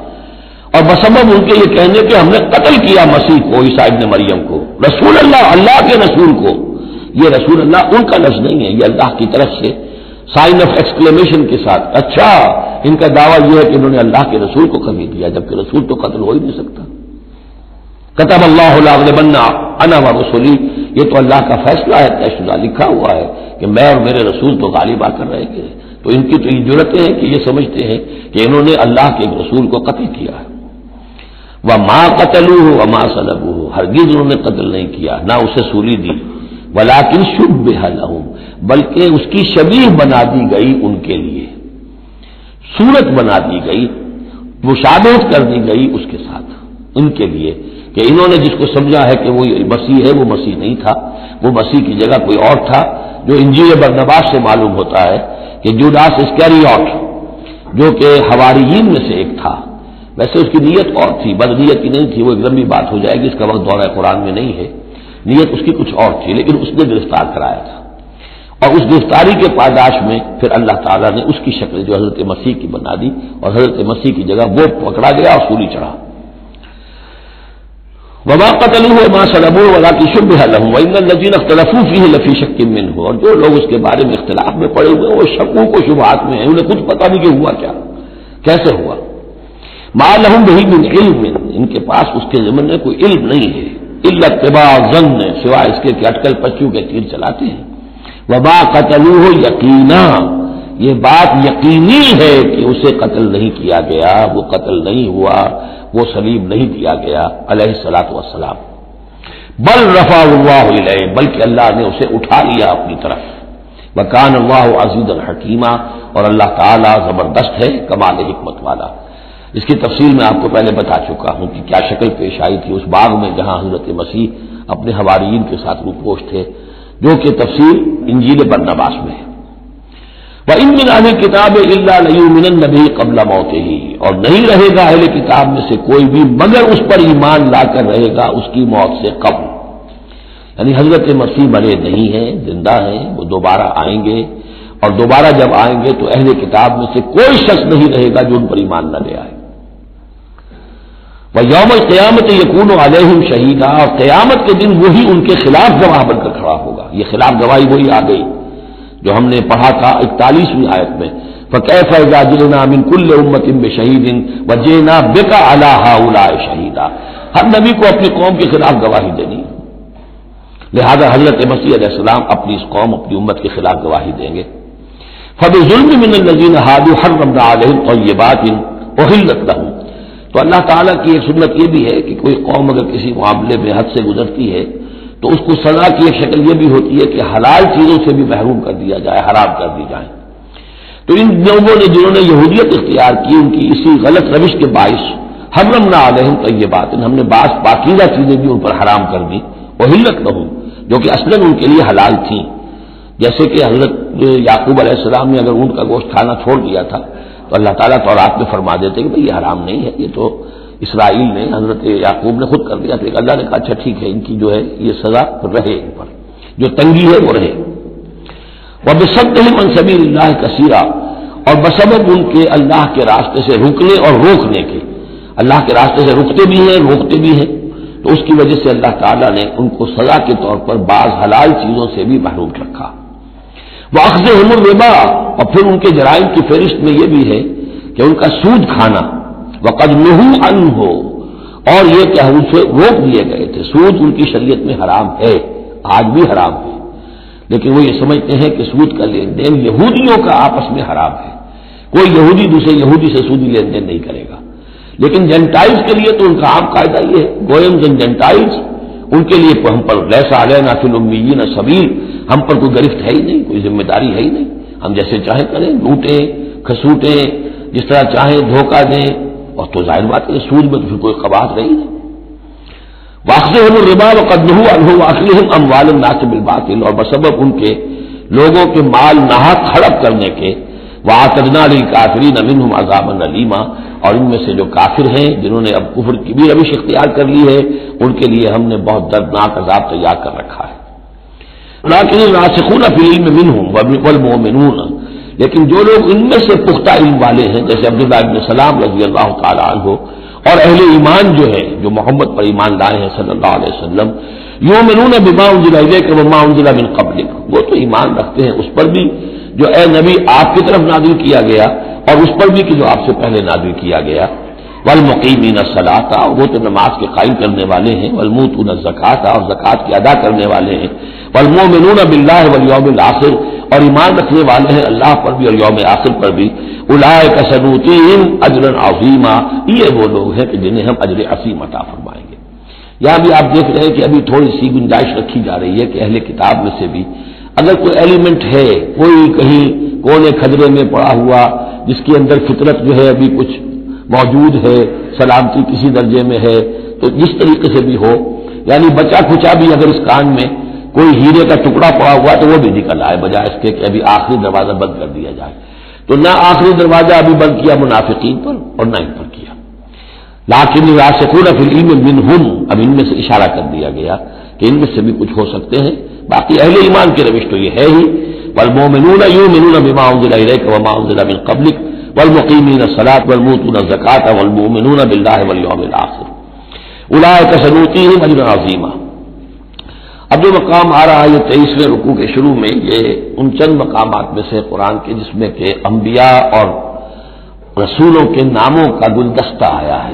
Speaker 1: اور بسبب ان کے یہ کہنے کہ ہم نے قتل کیا مسیح کو، عیسیٰ ابن مریم کو. رسول اللہ، اللہ کے رسول کو. یہ رسول اللہ ان کا لفظ نہیں ہے، یہ اللہ کی طرف سے سائن آف ایکسکلیمیشن کے ساتھ. اچھا ان کا دعویٰ یہ ہے کہ انہوں نے اللہ کے رسول کو قتل کیا، جبکہ رسول تو قتل ہو ہی نہیں سکتا. کتب اللہ لأغلبن انا ورسلی، یہ تو اللہ کا فیصلہ ہے، طے شدہ لکھا ہوا ہے کہ میں اور میرے رسول تو غالب آ کر رہیں گے. تو ان کی تو یہ جرتیں ہیں کہ یہ سمجھتے ہیں کہ انہوں نے اللہ کے ایک رسول کو قتل کیا ہے. وما قتلوه وما صلبوه، ہرگز انہوں نے قتل نہیں کیا نہ اسے سولی دی. ولکن شبہ لهم، بلکہ اس کی شبیہ بنا دی گئی ان کے لیے، صورت بنا دی گئی، مشابہت کر دی گئی اس کے ساتھ ان کے لیے، کہ انہوں نے جس کو سمجھا ہے کہ وہ مسیح ہے وہ مسیح نہیں تھا، وہ مسیح کی جگہ کوئی اور تھا. جو انجیل برنباس سے معلوم ہوتا ہے کہ جوڈاس اسکریوٹ جو کہ حواریین میں سے ایک تھا، ویسے اس کی نیت اور تھی، بدنیت کی نہیں تھی، وہ ایک لمبی بات ہو جائے گی، اس کا وقت دورہ قرآن میں نہیں ہے. نیت اس کی کچھ اور تھی لیکن اس نے گرفتار کرایا تھا، اور اس گرفتاری کے پاداش میں پھر اللہ تعالیٰ نے اس کی شکل جو حضرت مسیح کی بنا دی، اور حضرت مسیح کی جگہ وہ پکڑا گیا اور سولی چڑھا. وما قتلوه وما صلبوه ولكن شبه لهم وان الذين اختلفوا فيه لفي شك منه، اور جو لوگ اس کے بارے میں اختلاف میں پڑے ہوئے وہ شکوک و شبہات میں ہیں، انہیں کچھ پتہ نہیں کہ ہوا کیا، کیسے ہوا. ما لهم به من علم، ان کے پاس اس کے ضمن میں کوئی علم نہیں ہے، الا اتباع الظن، سوائے اس کے کہ اٹکل پچو کے تیر چلاتے ہیں. وما قتلوه یقینا، یہ بات یقینی ہے کہ اسے قتل نہیں کیا گیا، وہ قتل نہیں ہوا، وہ صلیب نہیں دیا گیا علیہ الصلوۃ والسلام. بل رفع اللہ الیہ، بلکہ اللہ نے اسے اٹھا لیا اپنی طرف. وکان اللہ عزیزا حکیما، اور اللہ تعالی زبردست ہے، کمال حکمت والا. اس کی تفصیل میں آپ کو پہلے بتا چکا ہوں کہ کیا شکل پیش آئی تھی اس باغ میں جہاں حضرت مسیح اپنے حواریین کے ساتھ روپوش تھے، جو کہ تفصیل انجیل برنباس میں ہے. وَإِن مِّنْ أَهْلِ الْكِتَابِ إِلَّا لَيُؤْمِنَنَّ بِهِ قَبْلَ مَوْتِهِ، اور نہیں رہے گا اہل کتاب میں سے کوئی بھی مگر اس پر ایمان لا کر رہے گا اس کی موت سے قبل. یعنی حضرت مسیح مرے نہیں ہیں، زندہ ہیں، وہ دوبارہ آئیں گے، اور دوبارہ جب آئیں گے تو اہل کتاب میں سے کوئی شخص نہیں رہے گا جو ان پر ایمان نہ لے آئے. وَيَوْمَ الْقِيَامَةِ يَكُونُ عَلَيْهِمْ شَهِيدًا، اور قیامت کے دن وہی ان کے خلاف گواہ بن کر کھڑا ہوگا. یہ خلاف گواہی وہی آ گئی جو ہم نے پڑھا تھا 41ویں آیت میں. فکیف اذا جئنا من کل امۃ بشہید وجئنا بک علی ہؤلاء شہیدا. ہر نبی کو اپنی قوم کے خلاف گواہی دینی، لہذا حضرت مسیح علیہ السلام اپنی اس قوم، اپنی امت کے خلاف گواہی دیں گے. فبظلم من الذین ہادوا حرمنا علیہم طیبات احلت لهم. تو اللہ تعالیٰ کی ایک سنت یہ بھی ہے کہ کوئی قوم اگر کسی معاملے میں حد سے گزرتی ہے تو اس کو سزا کی ایک شکل یہ بھی ہوتی ہے کہ حلال چیزوں سے بھی محروم کر دیا جائے، حرام کر دی جائے. تو ان لوگوں نے جنہوں نے یہودیت اختیار کی، ان کی اسی غلط روش کے باعث حرمنا علیہم طیبات، ہم نے بعض پاکیزہ چیزیں بھی ان پر حرام کر دی، احلت لهم، جو کہ اصلاً ان کے لیے حلال تھیں. جیسے کہ حضرت یعقوب علیہ السلام نے اگر اونٹ کا گوشت کھانا چھوڑ دیا تھا تو اللہ تعالیٰ تورات میں فرما دیتے کہ بھئی یہ حرام نہیں ہے، یہ تو اسرائیل نے، حضرت یعقوب نے خود کر دیا. تو اللہ نے کہا اچھا ٹھیک ہے، ان کی جو ہے یہ سزا رہے، ان پر جو تنگی ہے وہ رہے. وَبِصَدِّهِمْ عَنْ سَبِيلِ اللَّهِ كَثِيرًا، اور بسبب ان کے اللہ کے راستے سے رکنے اور روکنے کے، اللہ کے راستے سے رکتے بھی ہیں، روکتے بھی ہیں، تو اس کی وجہ سے اللہ تعالیٰ نے ان کو سزا کے طور پر بعض حلال چیزوں سے بھی محروم رکھا. وَأَخْذِهِمُ الرِّبَا، اور پھر ان کے جرائم کی فہرست میں یہ بھی ہے کہ ان کا سود کھانا. وَقَدْ نُهُوا عَنْهُ، اور یہ کہ ہم سے روک دیے گئے تھے. سود ان کی شریعت میں حرام ہے، آج بھی حرام ہے، لیکن وہ یہ سمجھتے ہیں کہ سود کا لین دین یہودیوں کا آپس میں حرام ہے، کوئی یہودی دوسرے یہودی سے سودی لین دین نہیں کرے گا. لیکن جینٹائلز کے لیے تو ان کا عام قاعدہ یہ ہے، گوئمز اینڈ جینٹائلز، ان کے لیے ہم پر لیس علینا فی الامیین سبیل، ہم پر کوئی گرفت ہے ہی نہیں، کوئی ذمہ داری ہے ہی نہیں، ہم جیسے چاہیں کریں، لوٹیں کھسوٹیں، جس طرح چاہیں دھوکہ دیں. اور تو ظاہر بات ہے سود میں تو پھر کوئی قباحت رہی نہیں. وَأَخْذِهِمُ الرِّبَا وَقَدْ نُهُوا عَنْهُ وَأَكْلِهِمْ أَمْوَالَ النَّاسِ بِالْبَاطِلِ، اور بسبب ان کے لوگوں کے مال ناحق ہڑپ کرنے کے. وَأَعْتَدْنَا لِلْكَافِرِينَ مِنْهُمْ عَذَابًا أَلِيمًا، اور ان میں سے جو کافر ہیں جنہوں نے اب کفر کی بھی روش اختیار کر لی ہے، ان کے لیے ہم نے بہت دردناک عذاب تیار کر رکھا ہے. لَٰكِنِ الرَّاسِخُونَ فِي الْعِلْمِ مِنْهُمْ وَالْمُؤْمِنُونَ، لیکن جو لوگ ان میں سے پختہ علم والے ہیں جیسے عبداللہ ابن سلام رضی اللہ تعالی عنہ، اور اہل ایمان جو ہے جو محمد پر ایمان لائے ہیں صلی اللہ علیہ وسلم، یؤمنون بما انزل الیک وما انزل من قبلک، وہ تو ایمان رکھتے ہیں اس پر بھی جو اے نبی آپ کی طرف نازل کیا گیا اور اس پر بھی کہ جو آپ سے پہلے نازل کیا گیا. والمقیمین الصلاۃ، وہ تو نماز کے قائم کرنے والے ہیں. والموتون الزکاۃ، اور زکوٰۃ کی ادا کرنے والے ہیں. والمؤمنون باللہ والیوم الآخر، اور ایمان رکھنے والے ہیں اللہ پر بھی اور یوم آخر پر بھی. اولئک سنؤتیہم اجرا عظیما، یہ وہ لوگ ہیں کہ جنہیں ہم اجر عظیم عطا فرمائیں گے. یہاں بھی آپ دیکھ رہے ہیں کہ ابھی تھوڑی سی گنجائش رکھی جا رہی ہے کہ اہل کتاب میں سے بھی اگر کوئی ایلیمنٹ ہے، کوئی کہیں کونے کھدرے میں پڑا ہوا جس کے اندر فطرت جو ہے ابھی کچھ موجود ہے، سلامتی کسی درجے میں ہے، تو جس طریقے سے بھی ہو، یعنی بچا کھچا بھی اگر اس کان میں کوئی ہیرے کا ٹکڑا پڑا ہوا تو وہ بھی نکل آئے، بجائے اس کے کہ ابھی آخری دروازہ بند کر دیا جائے. تو نہ آخری دروازہ ابھی بند کیا منافقین پر اور نہ ان پر کیا. لیکن الراسخون فی العلم منہم، اب ان میں سے اشارہ کر دیا گیا کہ ان میں سے بھی کچھ ہو سکتے ہیں. باقی اہل ایمان کی روش تو یہ ہے ہی. والمؤمنون یؤمنون بما انزل الیک وما انزل من قبلک والمقیمین الصلاۃ والمؤتون الزکاۃ والمؤمنون باللہ والیوم الآخر اولئک سنؤتیہم اجرا عظیما. اب جو مقام آ رہا ہے یہ 23ویں رکوع کے شروع میں، یہ ان چند مقامات میں سے قرآن کے جس میں کہ انبیاء اور رسولوں کے ناموں کا گلدستہ آیا ہے.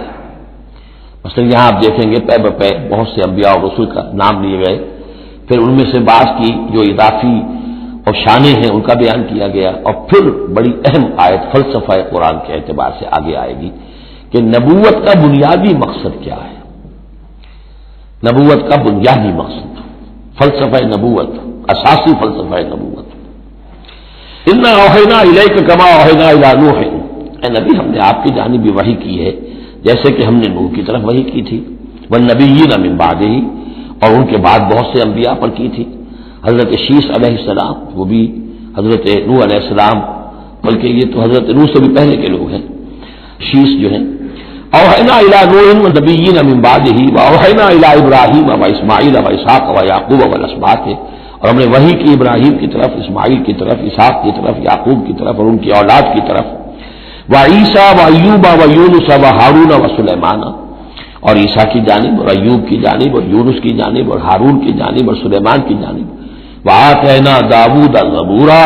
Speaker 1: مثلا یہاں آپ دیکھیں گے پے بپے بہت سے انبیاء اور رسول کا نام لیے گئے، پھر ان میں سے بعض کی جو اضافی اور شانیں ہیں ان کا بیان کیا گیا، اور پھر بڑی اہم آیت فلسفہ قرآن کے اعتبار سے آگے آئے گی کہ نبوت کا بنیادی مقصد کیا ہے. نبوت کا بنیادی مقصد، فلسفہ نبوت، اساسی فلسفہ نبوت. انا اوحینا الیک کما اوحینا الی نوح، اے نبی ہم نے آپ کی جانب بھی وحی کی ہے جیسے کہ ہم نے نوح کی طرف وحی کی تھی. والنبیین من بعدہ، اور ان کے بعد بہت سے انبیاء پر کی تھی. حضرت شیس علیہ السلام وہ بھی حضرت نوح علیہ السلام، بلکہ یہ تو حضرت نوح سے بھی پہلے کے لوگ ہیں، شیس جو ہیں. اوحینا الی نوح والنبیین من بعدہ واوحینا الی ابراہیم واسماعیل واسحاق ویعقوب والاسباط، اور ہم نے وحی کی ابراہیم کی طرف، اسماعیل کی طرف، اسحاق کی طرف، یعقوب کی طرف اور ان کی اولاد کی طرف. وعیسیٰ وایوب ویونس وہارون وسلیمان، اور عیسیٰ کی جانب اور ایوب کی جانب اور یونس کی جانب اور ہارون کی جانب اور سلیمان کی جانب. وآتینا داؤد زبورا،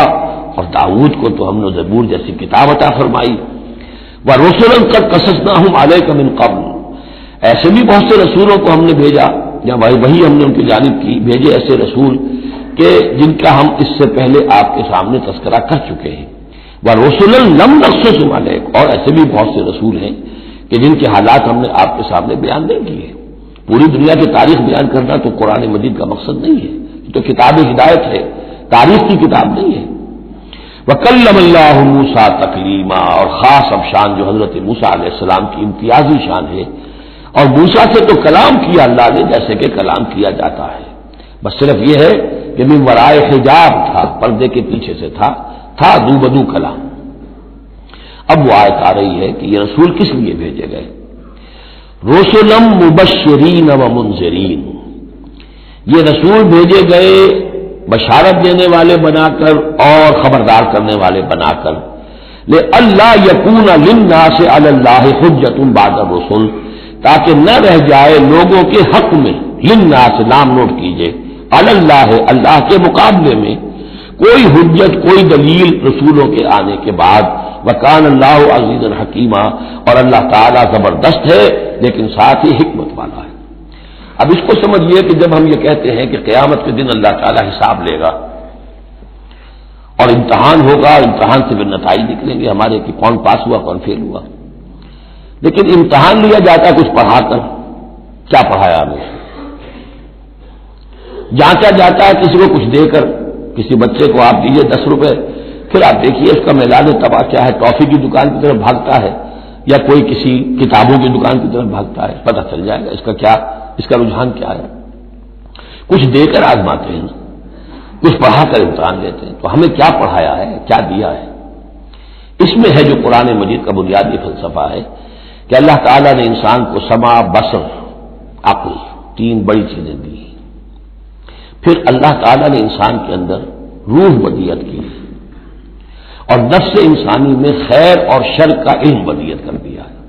Speaker 1: اور داؤد کو تو ہم نے زبور جیسی کتاب عطا فرمائی. وَرُسُلًا قَدْ قَصَصْنَاهُمْ عَلَيْكَ مِنْ قَبْلُ، ایسے بھی بہت سے رسولوں کو ہم نے بھیجا یا وہی ہم نے ان کی جانب کی بھیجے ایسے رسول کہ جن کا ہم اس سے پہلے آپ کے سامنے تذکرہ کر چکے ہیں. وَرُسُلًا لَمْ نَقْصُصْهُمْ عَلَيْكَ، اور ایسے بھی بہت سے رسول ہیں کہ جن کے حالات ہم نے آپ کے سامنے بیان نہیں کیے. پوری دنیا کی تاریخ بیان کرنا تو قرآن مجید کا مقصد نہیں ہے، تو کتاب ہدایت ہے، تاریخ کی کتاب نہیں ہے. وَكَلَّمَ اللَّهُ مُوسَىٰ تَكْلِيمًا، اور خاص اب شان جو حضرت موسیٰ علیہ السلام کی امتیازی شان ہے. اور موسیٰ سے تو کلام کیا اللہ نے جیسے کہ کلام کیا جاتا ہے، بس صرف یہ ہے کہ من ورائے حجاب تھا، پردے کے پیچھے سے تھا دو بدو کلام. اب وہ آیت آ رہی ہے کہ یہ رسول کس لیے بھیجے گئے. رسلا مبشرین و منذرین، یہ رسول بھیجے گئے بشارت دینے والے بنا کر اور خبردار کرنے والے بنا کر. لئلا یکون للناس علی اللہ حجۃ بعد الرسل، تاکہ نہ رہ جائے لوگوں کے حق میں، للناس نام نوٹ کیجئے، علی اللہ اللہ کے مقابلے میں کوئی حجت کوئی دلیل رسولوں کے آنے کے بعد. وکان اللہ عزیزا حکیما، اور اللہ تعالیٰ زبردست ہے لیکن ساتھ ہی حکمت والا ہے. اب اس کو سمجھیے کہ جب ہم یہ کہتے ہیں کہ قیامت کے دن اللہ تعالیٰ حساب لے گا اور امتحان ہوگا، امتحان سے پھر نتائج نکلیں گے ہمارے کہ کون پاس ہوا کون فیل ہوا، لیکن امتحان لیا جاتا ہے کچھ پڑھا کر. کیا پڑھایا ہم نے؟ جانچا جاتا ہے کسی کو کچھ دے کر. کسی بچے کو آپ دیجیے 10 روپے، پھر آپ دیکھیے اس کا میلان طبع کیا ہے، ٹافی کی دکان کی طرف بھاگتا ہے یا کوئی کسی کتابوں کی دکان کی طرف بھاگتا ہے، پتہ چل جائے گا اس کا رجحان کیا ہے. کچھ دے کر آزماتے ہیں، کچھ پڑھا کر امتحان لیتے ہیں. تو ہمیں کیا پڑھایا ہے، کیا دیا ہے؟ اس میں ہے جو قرآن مجید کا بنیادی فلسفہ ہے کہ اللہ تعالیٰ نے انسان کو سمع، بصر، عقل، 3 بڑی چیزیں دی. پھر اللہ تعالیٰ نے انسان کے اندر روح ودیت کی اور نفس انسانی میں خیر اور شر کا علم ودیت کر دیا ہے.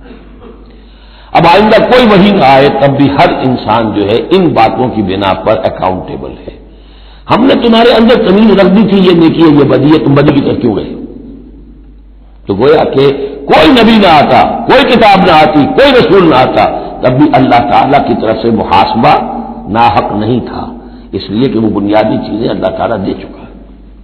Speaker 1: اب آئندہ کوئی وحی نہ آئے تب بھی ہر انسان جو ہے ان باتوں کی بنا پر اکاؤنٹیبل ہے. ہم نے تمہارے اندر تمیز رکھ دی تھی یہ نیکی ہے یہ بدی ہے، تم بدی کی طرف کیوں گئے؟ تو گویا کہ کوئی نبی نہ آتا، کوئی کتاب نہ آتی، کوئی رسول نہ آتا، تب بھی اللہ تعالیٰ کی طرف سے محاسبہ ناحق نہیں تھا، اس لیے کہ وہ بنیادی چیزیں اللہ تعالیٰ دے چکا ہے.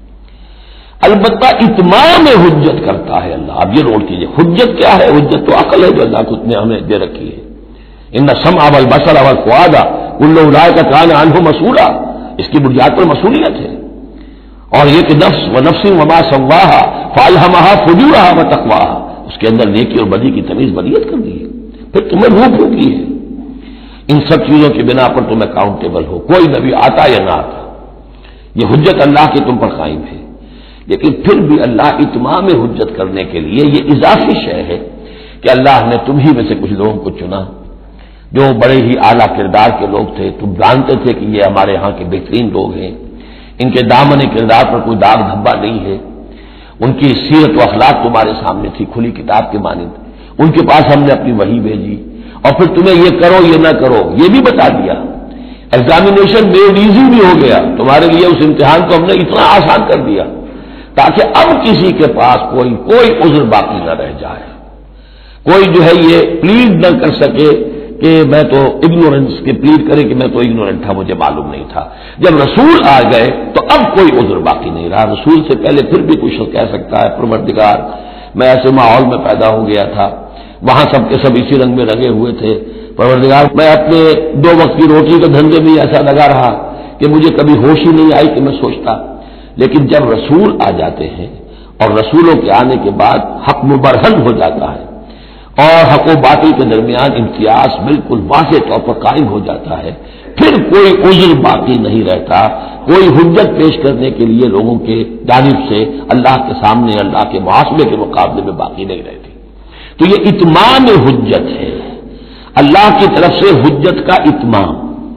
Speaker 1: البتہ اتمام حجت کرتا ہے اللہ. اب یہ نوٹ کیجیے، حجت کیا ہے؟ حجت تو عقل ہے جو اللہ کو نے ہمیں دے رکھی ہے. ان السمع والبصر والفؤاد کل اولئک کان عنہ مسئولا، اس کی بنیاد پر مسئولیت ہے. اور یہ کہ نفس ونفس وما سواہا فالہمہا فجورہا وتقواہا، اس کے اندر نیکی اور بدی کی تمیز بدیت کر دی ہے. پھر تمہیں روح پھونکی ہے. ان سب چیزوں کی بنا پر تم اکاؤنٹیبل ہو، کوئی نبی آتا یا نہ آتا. یہ حجت اللہ کی تم پر قائم ہے. لیکن پھر بھی اللہ اتمام حجت کرنے کے لیے یہ اضافی شے ہے کہ اللہ نے تم ہی میں سے کچھ لوگوں کو چنا جو بڑے ہی اعلیٰ کردار کے لوگ تھے. تم جانتے تھے کہ یہ ہمارے ہاں کے بہترین لوگ ہیں، ان کے دامن کردار پر کوئی داغ دھبا نہیں ہے. ان کی سیرت و اخلاق تمہارے سامنے تھی کھلی کتاب کے مانند. ان کے پاس ہم نے اپنی وحی بھیجی اور پھر تمہیں یہ کرو یہ نہ کرو یہ بھی بتا دیا. ایگزامینیشن میڈ ایزی بھی ہو گیا تمہارے لیے. اس امتحان کو ہم نے اتنا آسان کر دیا تاکہ اب کسی کے پاس کوئی عذر باقی نہ رہ جائے. کوئی جو ہے یہ پلیڈ نہ کر سکے کہ میں تو اگنورنس کے پلیڈ کرے کہ میں تو اگنورنٹ تھا، مجھے معلوم نہیں تھا. جب رسول آ گئے تو اب کوئی عذر باقی نہیں رہا. رسول سے پہلے پھر بھی کچھ کہہ سکتا ہے پروردگار میں ایسے ماحول میں پیدا ہو گیا تھا، وہاں سب کے سب اسی رنگ میں لگے ہوئے تھے. پروردگار میں اپنے 2 وقت کی روٹی کے دھندے میں ایسا لگا رہا کہ مجھے کبھی ہوش ہی نہیں آئی کہ میں سوچتا. لیکن جب رسول آ جاتے ہیں اور رسولوں کے آنے کے بعد حق مبرہن ہو جاتا ہے اور حق و باطل کے درمیان امتیاز بالکل واضح طور پر قائم ہو جاتا ہے، پھر کوئی عذر باقی نہیں رہتا. کوئی حجت پیش کرنے کے لیے لوگوں کے جانب سے اللہ کے سامنے اللہ کے محاسبے کے مقابلے میں باقی نہیں رہتی. تو یہ اتمام حجت ہے، اللہ کی طرف سے حجت کا اتمام.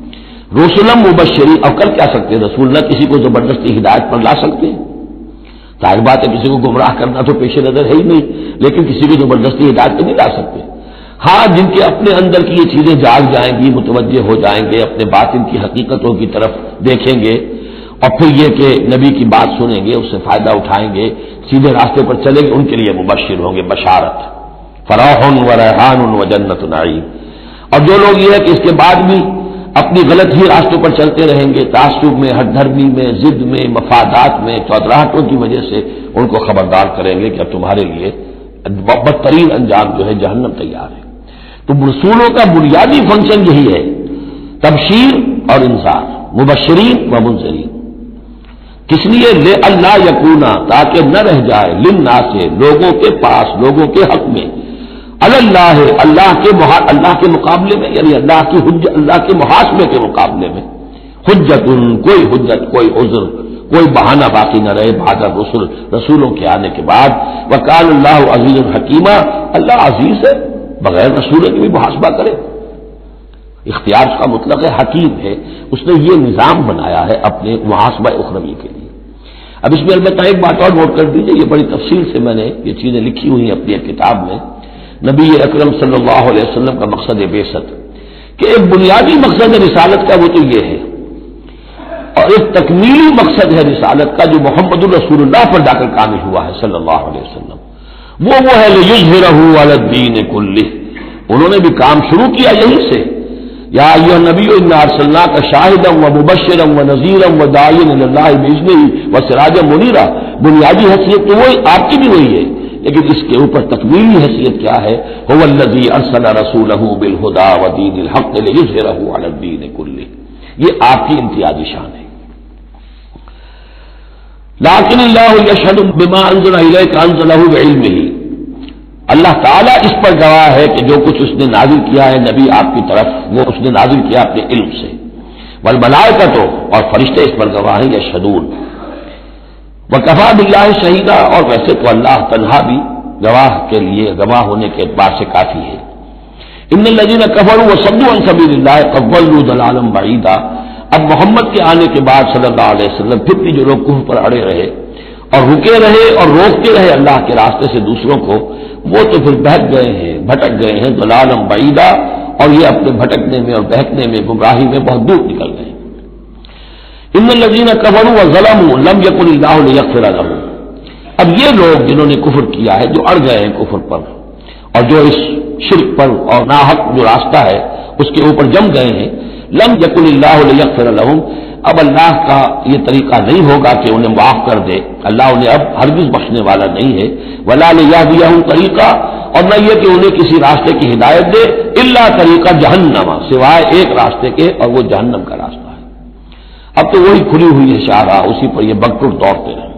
Speaker 1: رسولم مبشرین، اور کر کیا سکتے ہیں رسول؟ نہ کسی کو زبردستی ہدایت پر لا سکتے ہیں، ظاہر بات ہے کسی کو گمراہ کرنا تو پیش نظر ہے ہی نہیں، لیکن کسی کو زبردستی ہدایت پہ نہیں لا سکتے. ہاں جن کے اپنے اندر کی یہ چیزیں جاگ جائیں گی، متوجہ ہو جائیں گے، اپنے باطن کی حقیقتوں کی طرف دیکھیں گے، اور پھر یہ کہ نبی کی بات سنیں گے، اس سے فائدہ اٹھائیں گے، سیدھے راستے پر چلیں گے، ان کے لیے مبشر ہوں گے، بشارت، فراح و ریحان و جنت نعیم۔ اور جو لوگ یہ ہے کہ اس کے بعد بھی اپنی غلط ہی راستوں پر چلتے رہیں گے، تعصب میں، ہٹ دھرمی میں، ضد میں، مفادات میں، چودراہٹوں کی وجہ سے، ان کو خبردار کریں گے کہ اب تمہارے لیے بدترین انجام جو ہے جہنم تیار ہے۔ تو رسولوں کا بنیادی فنکشن یہی ہے، تبشیر اور انذار، مبشرین و منذرین۔ کس لیے؟ لے اللہ یکونا، تاکہ نہ رہ جائے، للناس سے، لوگوں کے پاس، لوگوں کے حق میں، اللہ اللہ کے مقابلے میں، یعنی اللہ کے محاسبے کے مقابلے میں، حجت، کوئی حجت، کوئی عذر، کوئی بہانہ باقی نہ رہے بعد الرسل، رسولوں کے آنے کے بعد۔ وکان اللہ عزیز الحکیمہ، اللہ عزیز ہے، بغیر رسولوں کے بھی محاسبہ کرے۔ اختیار کا مطلق ہے، حکیم ہے، اس نے یہ نظام بنایا ہے اپنے محاسبہ اخروی کے لیے۔ اب اس میں البتہ ایک بات اور نوٹ کر دیجیے، یہ بڑی تفصیل سے میں نے یہ چیزیں لکھی ہوئی ہیں اپنی ایک کتاب میں، نبی اکرم صلی اللہ علیہ وسلم کا مقصد بعثت، کہ ایک بنیادی مقصد ہے رسالت کا، وہ تو یہ ہے، اور ایک تکمیلی مقصد ہے رسالت کا جو محمد الرسول اللہ پر جا کر کامل ہوا ہے صلی اللہ علیہ وسلم، وہ ہے لیظہرہ علی الدین کلہ۔ انہوں نے بھی کام شروع کیا یہیں سے، یا ایھا النبی انا ارسلناک شاہدا ومبشرا ونذیرا وداعیا الی اللہ باذنہ وسراجا منیرا۔ بنیادی حیثیت تو وہی آپ کی بھی وہی ہے، لیکن اس کے اوپر تکمیلی حیثیت کیا ہے؟ هو الذی ارسل رسولہ بالہدی ودین الحق لیظہرہ علی الدین کلہ۔ یہ آپ کی امتیازی شان ہے۔ لیکن اللہ یشہد بما انزل الیک انزلہ بعلمہ، اللہ تعالیٰ اس پر گواہ ہے کہ جو کچھ اس نے نازل کیا ہے نبی آپ کی طرف، وہ اس نے نازل کیا اپنے علم سے۔ والملائکۃ، اور فرشتے اس پر گواہ ہیں، یشہدون۔ وکفیٰ باللہ شہیدا، اور ویسے تو اللہ تنہا بھی گواہ کے لیے، گواہ ہونے کے اعتبار سے کافی ہے۔ ان الذین کفروا وصدوا عن سبیل اللہ قد ضلوا ضلالا بعیدا۔ اب محمد کے آنے کے بعد صلی اللہ علیہ وسلم پھر بھی جو لوگ کفر پر اڑے رہے اور رکے رہے اور روکتے رہے اللہ کے راستے سے دوسروں کو، وہ تو پھر بہک گئے ہیں، بھٹک گئے ہیں، ضلالا بعیدا، اور یہ اپنے بھٹکنے میں اور بہکنے میں، گمراہی میں بہت دور نکل گئے۔ ان الذین کفروا وظلموا لم یکن اللہ لیغفر لهم۔ اب یہ لوگ جنہوں نے کفر کیا ہے، جو اڑ گئے ہیں کفر پر اور جو اس شرک پر اور ناحق جو راستہ ہے اس کے اوپر جم گئے ہیں، لم یکن اللہ لیغفر لهم، اب اللہ کا یہ طریقہ نہیں ہوگا کہ انہیں معاف کر دے، اللہ انہیں اب ہرگز بخشنے والا نہیں ہے۔ ولا لیہدیہم طریقہ، اور نہ یہ کہ انہیں کسی راستے کی ہدایت دے، الا طریقہ جہنم، سوائے ایک راستے کے، اور وہ جہنم کا راستہ ہے۔ اب تو وہی کھلی ہوئی ہے شاہراہ، اسی پر یہ بگٹر دوڑتے رہیں،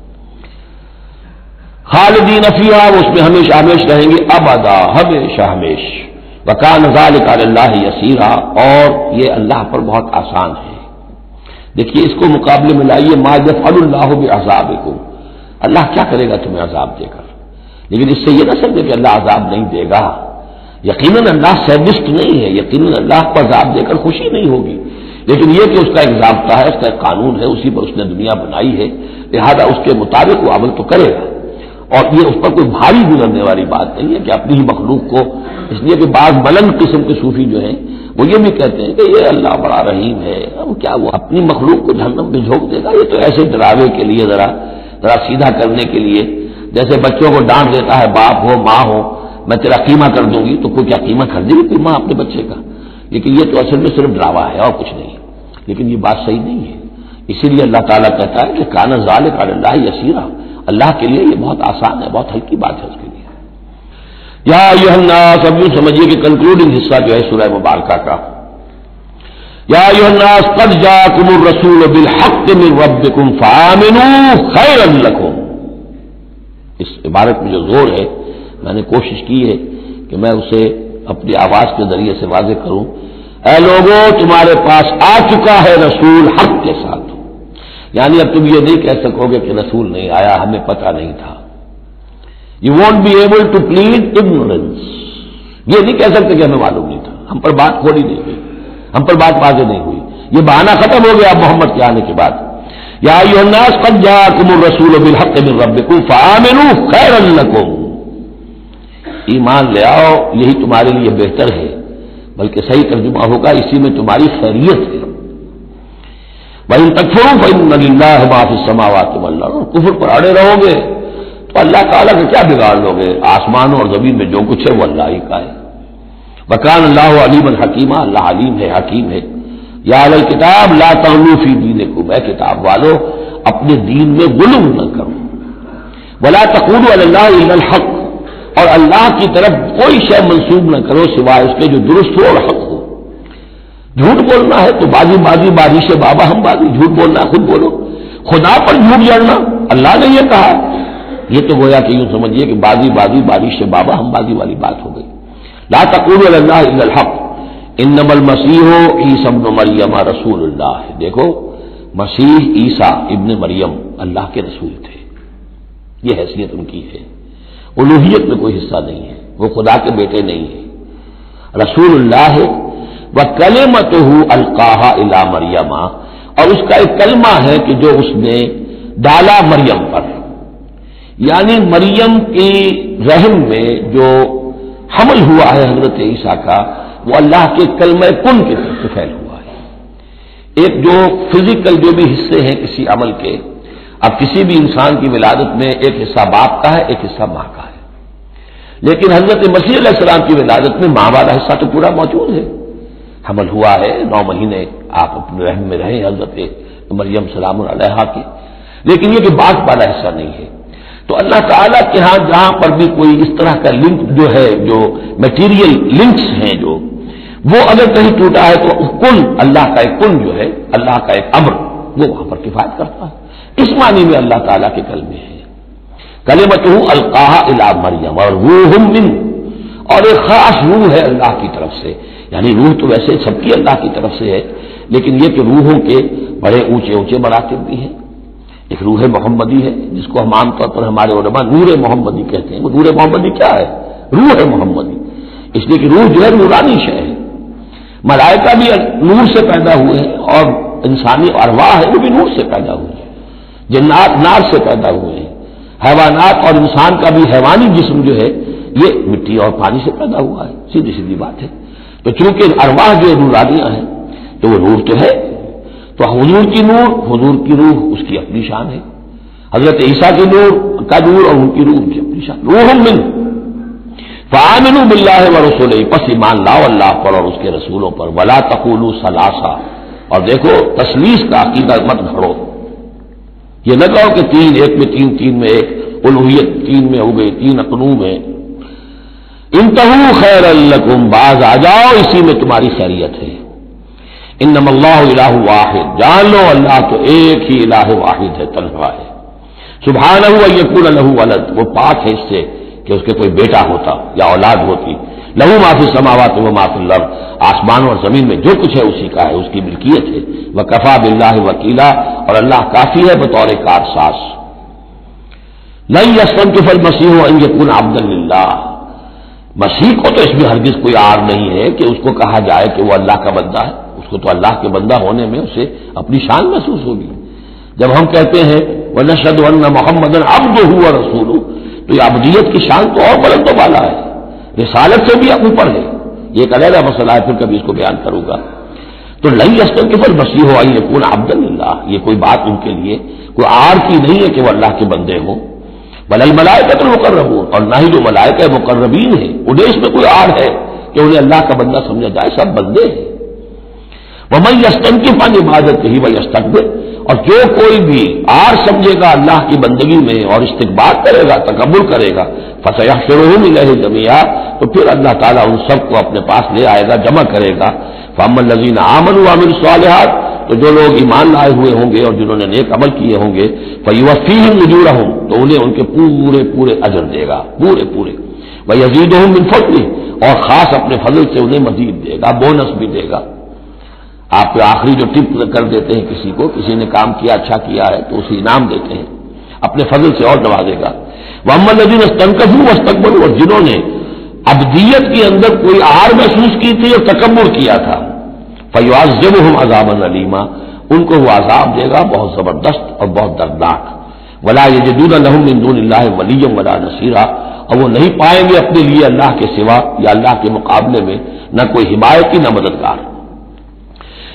Speaker 1: خالدین فیہا، اس میں ہمیشہ ہمیش رہیں گے، ابدا، ہمیشہ ہمیش۔ وکان ذلک علی اللہ یسیرا، اور یہ اللہ پر بہت آسان ہے۔ دیکھیے اس کو مقابلے میں لائیے، ما یفعل اللہ بعذابکم، اللہ کیا کرے گا تمہیں عذاب دے کر، لیکن اس سے یہ نہ سمجھے کہ اللہ عذاب نہیں دے گا، یقیناً اللہ سیڈسٹ نہیں ہے، یقیناً اللہ کو عذاب دے کر خوشی نہیں ہوگی، لیکن یہ کہ اس کا ایک ضابطہ ہے، اس کا ایک قانون ہے، اسی پر اس نے دنیا بنائی ہے، لہذا اس کے مطابق وہ عمل تو کرے گا، اور یہ اس پر کوئی بھاری گزرنے والی بات نہیں ہے کہ اپنی ہی مخلوق کو، اس لیے کہ بعض بلند قسم کے صوفی جو ہیں وہ یہ بھی کہتے ہیں کہ یہ اللہ بڑا رحیم ہے، اب کیا وہ اپنی مخلوق کو جہنم میں جھونک دے گا، یہ تو ایسے ڈراوے کے لیے، ذرا سیدھا کرنے کے لیے، جیسے بچوں کو ڈانٹ دیتا ہے باپ ہو ماں ہو، میں تیرا قیمہ کر دوں گی، تو کوئی کیا قیمہ کر دے گی کوئی ماں اپنے بچے کا؟ لیکن یہ تو اصل میں صرف ڈراوا ہے اور کچھ نہیں، لیکن یہ بات صحیح نہیں ہے، اسی لیے اللہ تعالیٰ کہتا ہے کہ کان ذالک علی اللہ یسیرا، اللہ کے لیے یہ بہت آسان ہے، بہت ہلکی بات ہے اس کے لیے۔ یا ایھا الناس، اب یوں سمجھیے کہ کنکلوڈنگ حصہ جو ہے سورہ مبارکہ کا، یا ایھا الناس قد جاءکم الرسول بالحق من ربکم فآمنوا خیرا لکم۔ اس عبارت میں جو زور ہے، میں نے کوشش کی ہے کہ میں اسے اپنی آواز کے ذریعے سے واضح کروں، اے لوگوں تمہارے پاس آ چکا ہے رسول حق کے ساتھ، یعنی اب تم یہ نہیں کہہ سکو گے کہ رسول نہیں آیا، ہمیں پتہ نہیں تھا۔ You won't be able to plead ignorance، یہ نہیں کہہ سکتے کہ ہمیں معلوم نہیں تھا، ہم پر بات کھولی نہیں ہوئی، ہم پر بات واضح نہیں ہوئی، یہ بہانہ ختم ہو گیا اب محمد کے آنے کے بعد۔ یا ایھا الناس قد جاءکم الرسول بالحق من ربکم فآمنوا خیرا لکم، ایمان لے آؤ یہی تمہارے لیے بہتر ہے، بلکہ صحیح ترجمہ ہوگا اسی میں تمہاری خیریت ہے۔ وَإِن تَكْفُرُوا فَإِنَّ لِلَّهِ مَا فِي السَّمَاوَاتِ وَالْأَرْضِ، کفر پر اڑے رہو گے تو اللہ تعالیٰ کا کیا بگاڑ لو گے؟ آسمانوں اور زمین میں جو کچھ ہے وہ اللہ ہی کا ہے۔ وَكَانَ اللَّهُ عَلِيمًا حَكِيمًا، اللہ علیم ہے، حکیم ہے۔ یا اہل الکتاب لا تغلوا فی دینکم، اے کتاب والو اپنے دین میں غلو نہ کرو۔ ولا تقولوا علی اللہ الا الحق، اور اللہ کی طرف کوئی شے منسوب نہ کرو سوائے اس کے جو درست ہو اور حق ہو۔ جھوٹ بولنا ہے تو بازی بابا ہم بازی، جھوٹ بولنا ہے خود بولو۔ خدا پر جھوٹ جڑنا اللہ نے یہ کہا، یہ تو گویا کہ یوں سمجھیے کہ بازی بابا ہم بازی والی بات ہو گئی۔ لا تقولوا علی اللہ الا الحق انما المسیح عیسی ابن مریم رسول اللہ، دیکھو مسیح عیسیٰ ابن مریم اللہ کے رسول تھے، یہ حیثیت ان کی ہے، الوہیت میں کوئی حصہ نہیں ہے، وہ خدا کے بیٹے نہیں ہیں، رسول اللہ ہے۔ وَكَلِمَتُهُ أَلْقَاهَا إِلَىٰ مَرْيَمَ، اور اس کا ایک کلمہ ہے کہ جو اس نے ڈالا مریم پر، یعنی مریم کی رحم میں جو حمل ہوا ہے حضرت عیسیٰ کا، وہ اللہ کے کلمہ کن کی طرف سے پھیل ہوا ہے۔ ایک جو فزیکل جو بھی حصے ہیں کسی عمل کے، اب کسی بھی انسان کی ولادت میں ایک حصہ باپ کا ہے، ایک حصہ ماں کا ہے، لیکن حضرت مسیح علیہ السلام کی ولادت میں ماں والا حصہ تو پورا موجود ہے، حمل ہوا ہے، 9 مہینے آپ اپنے رحم میں رہے حضرت مریم سلام علیہا کی، لیکن یہ کہ باپ والا حصہ نہیں ہے۔ تو اللہ تعالیٰ کے ہاں جہاں پر بھی کوئی اس طرح کا لنک جو ہے، جو میٹیریل لنکس ہیں جو، وہ اگر کہیں ٹوٹا ہے تو کل اللہ کا ایک کل جو ہے، اللہ کا ایک امر، وہ وہاں پر کفایت کرتا ہے۔ اس معنی میں اللہ تعالیٰ کے کلمے ہیں، کلمتہ القاہا الی مریم اور روح من، اور ایک خاص روح ہے اللہ کی طرف سے، یعنی روح تو ویسے سب کی اللہ کی طرف سے ہے، لیکن یہ کہ روحوں کے بڑے اونچے مراتب بھی ہیں۔ ایک روح محمدی ہے جس کو ہم عام طور پر ہمارے علماء نور محمدی کہتے ہیں۔ وہ نور محمدی کیا ہے؟ روح محمدی، اس لیے کہ روح جو ہے نورانی شے ہے۔ ملائکہ بھی نور سے پیدا ہوئے ہیں، اور انسانی ارواح ہے وہ بھی نور سے پیدا ہوئی ہے، جنات نار سے پیدا ہوئے ہیں، حیوانات اور انسان کا بھی حیوانی جسم جو ہے یہ مٹی اور پانی سے پیدا ہوا ہے، سیدھی بات ہے۔ تو چونکہ ارواح جو نورانیاں ہیں تو وہ نور تو ہے، تو حضور کی نور، حضور کی روح اس کی اپنی شان ہے، حضرت عیسیٰ کی نور کا نور اور ان کی روح کی اپنی شان۔ روح من فآمنوا باللہ ورسولہ، پس ایمان لاؤ اللہ پر اور اس کے رسولوں پر، ولا تقولوا ثلاثہ، اور دیکھو تثلیث کا عقیدہ مت گھڑو، یہ نہ کہو کہ تین، ایک میں تین میں ایک، الوہیت تین میں ہو گئی، تین اقنوم ہے۔ انتہوا خیرا لکم، باز آ جاؤ، اسی میں تمہاری خیریت ہے۔ انما اللہ الہ واحد، جان لو اللہ تو ایک ہی الہ واحد ہے، تنہا ہے۔ سبحانہ ان یکون لہ ولد، وہ پاک ہے اس سے کہ اس کے کوئی بیٹا ہوتا یا اولاد ہوتی۔ لہو ما فی السماوات و ما فی الارض، آسمان اور زمین میں جو کچھ ہے اسی کا ہے، اس کی ملکیت ہے۔ وکفی باللہ وکیلا، اور اللہ کافی ہے بطور کارساز۔ لن یستنکف المسیح ان یکون عبدا للہ، مسیح کو تو اس میں ہرگز کوئی عار نہیں ہے کہ اس کو کہا جائے کہ وہ اللہ کا بندہ ہے، اس کو تو اللہ کے بندہ ہونے میں اسے اپنی شان محسوس ہوگی۔ جب ہم کہتے ہیں وَنَشْهَدُ أَنَّ مُحَمَّدًا عَبْدُهُ وَرَسُولُهُ، تو یہ عبدیت کی شان تو اور بلند و بالا ہے، رسالت سے بھی اوپر ہے، یہ ایک علیحدہ مسئلہ ہے، پھر کبھی اس کو بیان کروں گا۔ تو لن یستنکف المسیح ان یکون عبدا للہ، یہ کوئی بات ان کے لیے کوئی عار کی نہیں ہے کہ وہ اللہ کے بندے ہوں۔ بل الملائکۃ المقربون، اور نہ ہی جو ملائکہ مقربین ہیں انہیں اس میں کوئی عار ہے کہ انہیں اللہ کا بندہ سمجھا جائے، سب بندے ہیں۔ ومن یستنکف عن عبادتہ ویستکبر، اور جو کوئی بھی عار سمجھے گا اللہ کی بندگی میں اور استکبار کرے گا، تکبر کرے گا، فسیحشرهم الیہ جميعا، تو پھر اللہ تعالیٰ ان سب کو اپنے پاس لے آئے گا، جمع کرے گا۔ فاما الذین آمنوا وعملوا الصالحات، تو جو لوگ ایمان لائے ہوئے ہوں گے اور جنہوں نے نیک عمل کیے ہوں گے، فیوفیہم اجورہم، تو انہیں ان کے پورے اجر دے گا، پورے۔ ویزیدہم من فضلہ، اور خاص اپنے فضل سے انہیں مزید دے گا، بونس بھی دے گا۔ آپ آخری جو ٹپ کر دیتے ہیں کسی کو، کسی نے کام کیا اچھا کیا ہے تو اسے انعام دیتے ہیں، اپنے فضل سے اور نوازے گا۔ وَأَمَّا الَّذِينَ اسْتَنكَفُوا وَاسْتَكْبَرُوا، اور جنہوں نے عبدیت کے اندر کوئی عار محسوس کی تھی اور تکبر کیا تھا، فَيُعَذِّبُهُمْ عَذَابًا أَلِيمًا، ان کو وہ عذاب دے گا بہت زبردست اور بہت دردناک۔ وَلَا يَجِدُونَ لَهُم مِّن دُونِ اللَّهِ وَلِيًّا وَلَا نَصِيرًا، اور وہ نہیں پائیں گے اپنے لیے اللہ کے سوا یا اللہ کے مقابلے میں نہ کوئی حمایتی نہ مددگار۔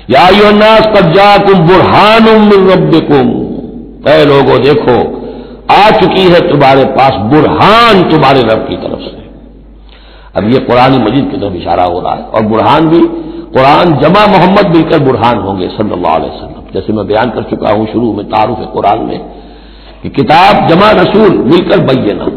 Speaker 1: یا ایھا الناس قد جاءکم برہان من ربکم، اے لوگوں دیکھو آ چکی ہے تمہارے پاس برہان تمہارے رب کی طرف سے۔ اب یہ قرآن مجید کی طرف اشارہ ہو رہا ہے، اور برہان بھی قرآن جمع محمد مل کر برہان ہوں گے صلی اللہ علیہ وسلم، جیسے میں بیان کر چکا ہوں شروع میں تعارف قرآن میں کہ کتاب جمع رسول مل کر بینہ،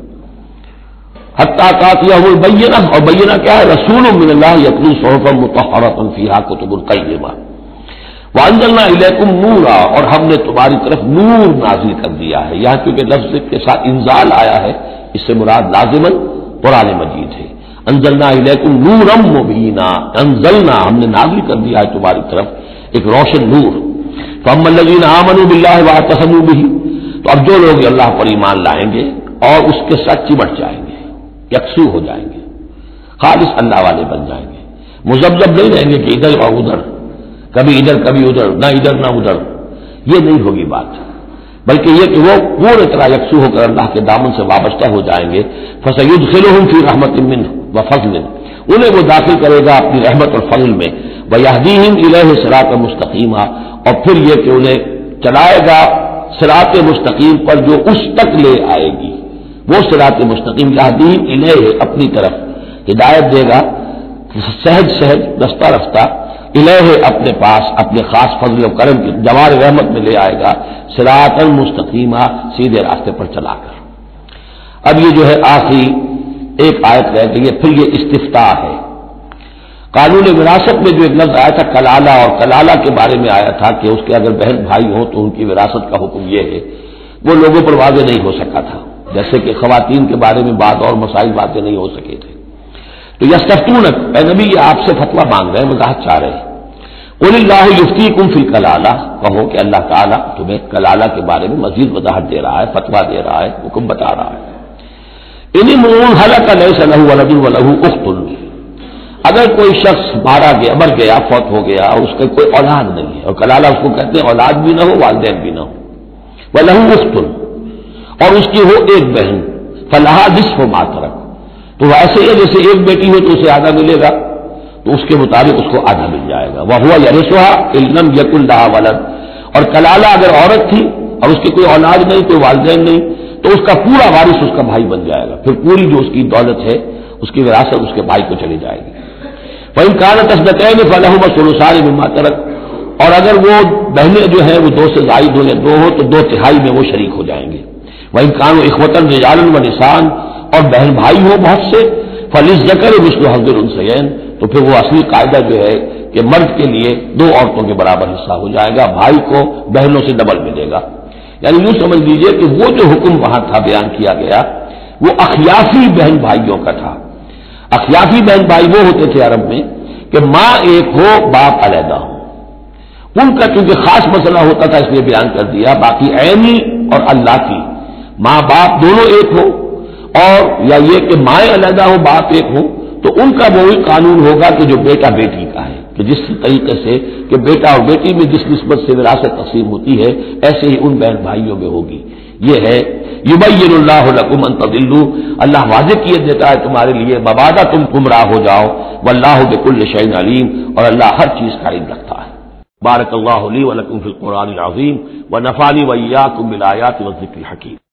Speaker 1: حتیٰ تأتیہ البینہ، اور بینہ کیا ہے؟ رسول من اللہ یتلو صحفا مطہرۃ فیہا کتب قیمہ، وانزلنا الیکم نورا، اور ہم نے تمہاری طرف نور نازل کر دیا ہے۔ یہاں کیونکہ لفظ کے ساتھ انزال آیا ہے، اس سے مراد لازماً قرآن مجید ہے۔ انزلنا الیکم نورا مبینا، انزلنا ہم نے نازل کر دیا ہے تمہاری طرف ایک روشن نور۔ فاما الذین آمنوا باللہ واعتصموا بہ، تو اب جو لوگ اللہ پر ایمان لائیں گے اور اس کے ساتھ چمٹ جائیں گے، یکسو ہو جائیں گے، خالص اللہ والے بن جائیں گے، مذبذب نہیں رہیں گے کہ ادھر اور ادھر، کبھی ادھر کبھی ادھر، نہ ادھر نہ ادھر، یہ نہیں ہوگی بات، بلکہ یہ کہ وہ پورے طرح یکسو ہو کر اللہ کے دامن سے وابستہ ہو جائیں گے۔ فَسَيُدْخِلُهُمْ فِي رَحْمَةٍ مِّنْهُ وَفَضْلٍ، انہیں وہ داخل کرے گا اپنی رحمت اور فضل میں، وَيَهْدِيهِمْ إِلَيْهِ صِرَاطًا مُسْتَقِيمًا، اور پھر یہ کہ انہیں چلائے گا صراط مستقیم پر جو اس تک لے آئے گی، وہ صراط مستقیم یہدیہم الیہ اپنی طرف ہدایت دے گا، سہج سہج رفتہ رفتہ، الیہ اپنے پاس اپنے خاص فضل و کرم کی جوار رحمت میں لے آئے گا، صراط مستقیمہ سیدھے راستے پر چلا کر۔ اب یہ جو ہے آخری ایک آیت رہ گئی ہے، پھر یہ استفتاء ہے۔ قانون وراثت میں جو ایک لفظ آیا تھا کلالہ، اور کلالہ کے بارے میں آیا تھا کہ اس کے اگر بہن بھائی ہوں تو ان کی وراثت کا حکم یہ ہے، وہ لوگوں پر واضح نہیں ہو سکا تھا، جیسے کہ خواتین کے بارے میں بات اور مسائل واضح نہیں ہو سکے تھے۔ تو یستفتونک، اے نبی یہ آپ سے فتویٰ مانگ رہے ہیں، وضاحت چاہ رہے ہیں۔ قل اللہ یفتیکم فی الکلالہ، کہو کہ اللہ تعالیٰ تمہیں کلالہ کے بارے میں مزید وضاحت دے رہا ہے، فتویٰ دے رہا ہے، حکم بتا رہا ہے۔ ان امرؤ ہلک لیس لہ ولد ولہ اخت، اگر کوئی شخص مر گیا، فوت ہو گیا اور اس کا کوئی اولاد نہیں ہے، اور کلالہ اس کو کہتے ہیں اولاد بھی نہ ہو والدین بھی نہ ہو، وَلَهُ أُخْتٌ، اور اس کی ہو ایک بہن، فَلَهَا نِصْفُ مَا تَرَكَ، تو ایسے ہی جیسے ایک بیٹی ہو تو اسے آدھا ملے گا، تو اس کے مطابق اس کو آدھا مل جائے گا۔ وَهُوَ يَرِثُهَا إِن لَّمْ يَكُن لَّهَا وَلَدٌ، اور کلالہ اگر عورت تھی اور اس کی کوئی اولاد نہیں، کوئی والدین نہیں، تو اس کا پورا وارث اس کا بھائی بن جائے گا، پھر پوری جو اس کی دولت ہے، اس کی وراثت اس کے بھائی کو چلی جائے گی۔ فَإِن كَانَتْ اثْنَتَيْنِ فَلَهُمَا الثُّلُثَانِ مِمَّا تَرَكَ، اور اگر وہ بہنیں جو ہیں وہ دو سے زائد ہو یا دو ہو تو 2/3 میں وہ شریک ہو جائیں گے۔ وَإِن كَانُوا إِخْوَةً رِجَالًا وَنِسَاءً، اور بہن بھائی ہو بہت سے، فَلِلذَّكَرِ مِثْلُ حَظِّ الْأُنثَيَيْنِ، تو پھر وہ اصلی قاعدہ جو ہے کہ مرد کے لیے 2 عورتوں کے برابر حصہ ہو جائے گا، بھائی کو بہنوں سے ڈبل ملے گا۔ یعنی یوں سمجھ لیجئے کہ وہ جو حکم وہاں تھا بیان کیا گیا وہ اخیافی بہن بھائیوں کا تھا۔ اخیافی بہن بھائی وہ ہوتے تھے عرب میں کہ ماں ایک ہو باپ علیحدہ ہو، ان کا کیونکہ خاص مسئلہ ہوتا تھا اس لیے بیان کر دیا۔ باقی عینی اور اللہ کی، ماں باپ دونوں ایک ہو، اور یا یہ کہ مائیں علیحدہ ہو باپ ایک ہو، تو ان کا وہی قانون ہوگا کہ جو بیٹا بیٹی کا ہے، کہ جس طریقے سے کہ بیٹا اور بیٹی میں جس نسبت سے وراثت تقسیم ہوتی ہے ایسے ہی ان بہن بھائیوں میں ہوگی۔ یہ ہے یبین اللہ لکم ان تضلوا، اللہ واضح کیے دیتا ہے تمہارے لیے مبادا تم گمراہ ہو جاؤ، واللہ بکل شیء علیم، اور اللہ ہر چیز کا علم رکھتا ہے۔ بارک اللہ لی ولکم فی القرآن العظیم ونفعنی وإیاکم بالآیات والذکر الحکیم۔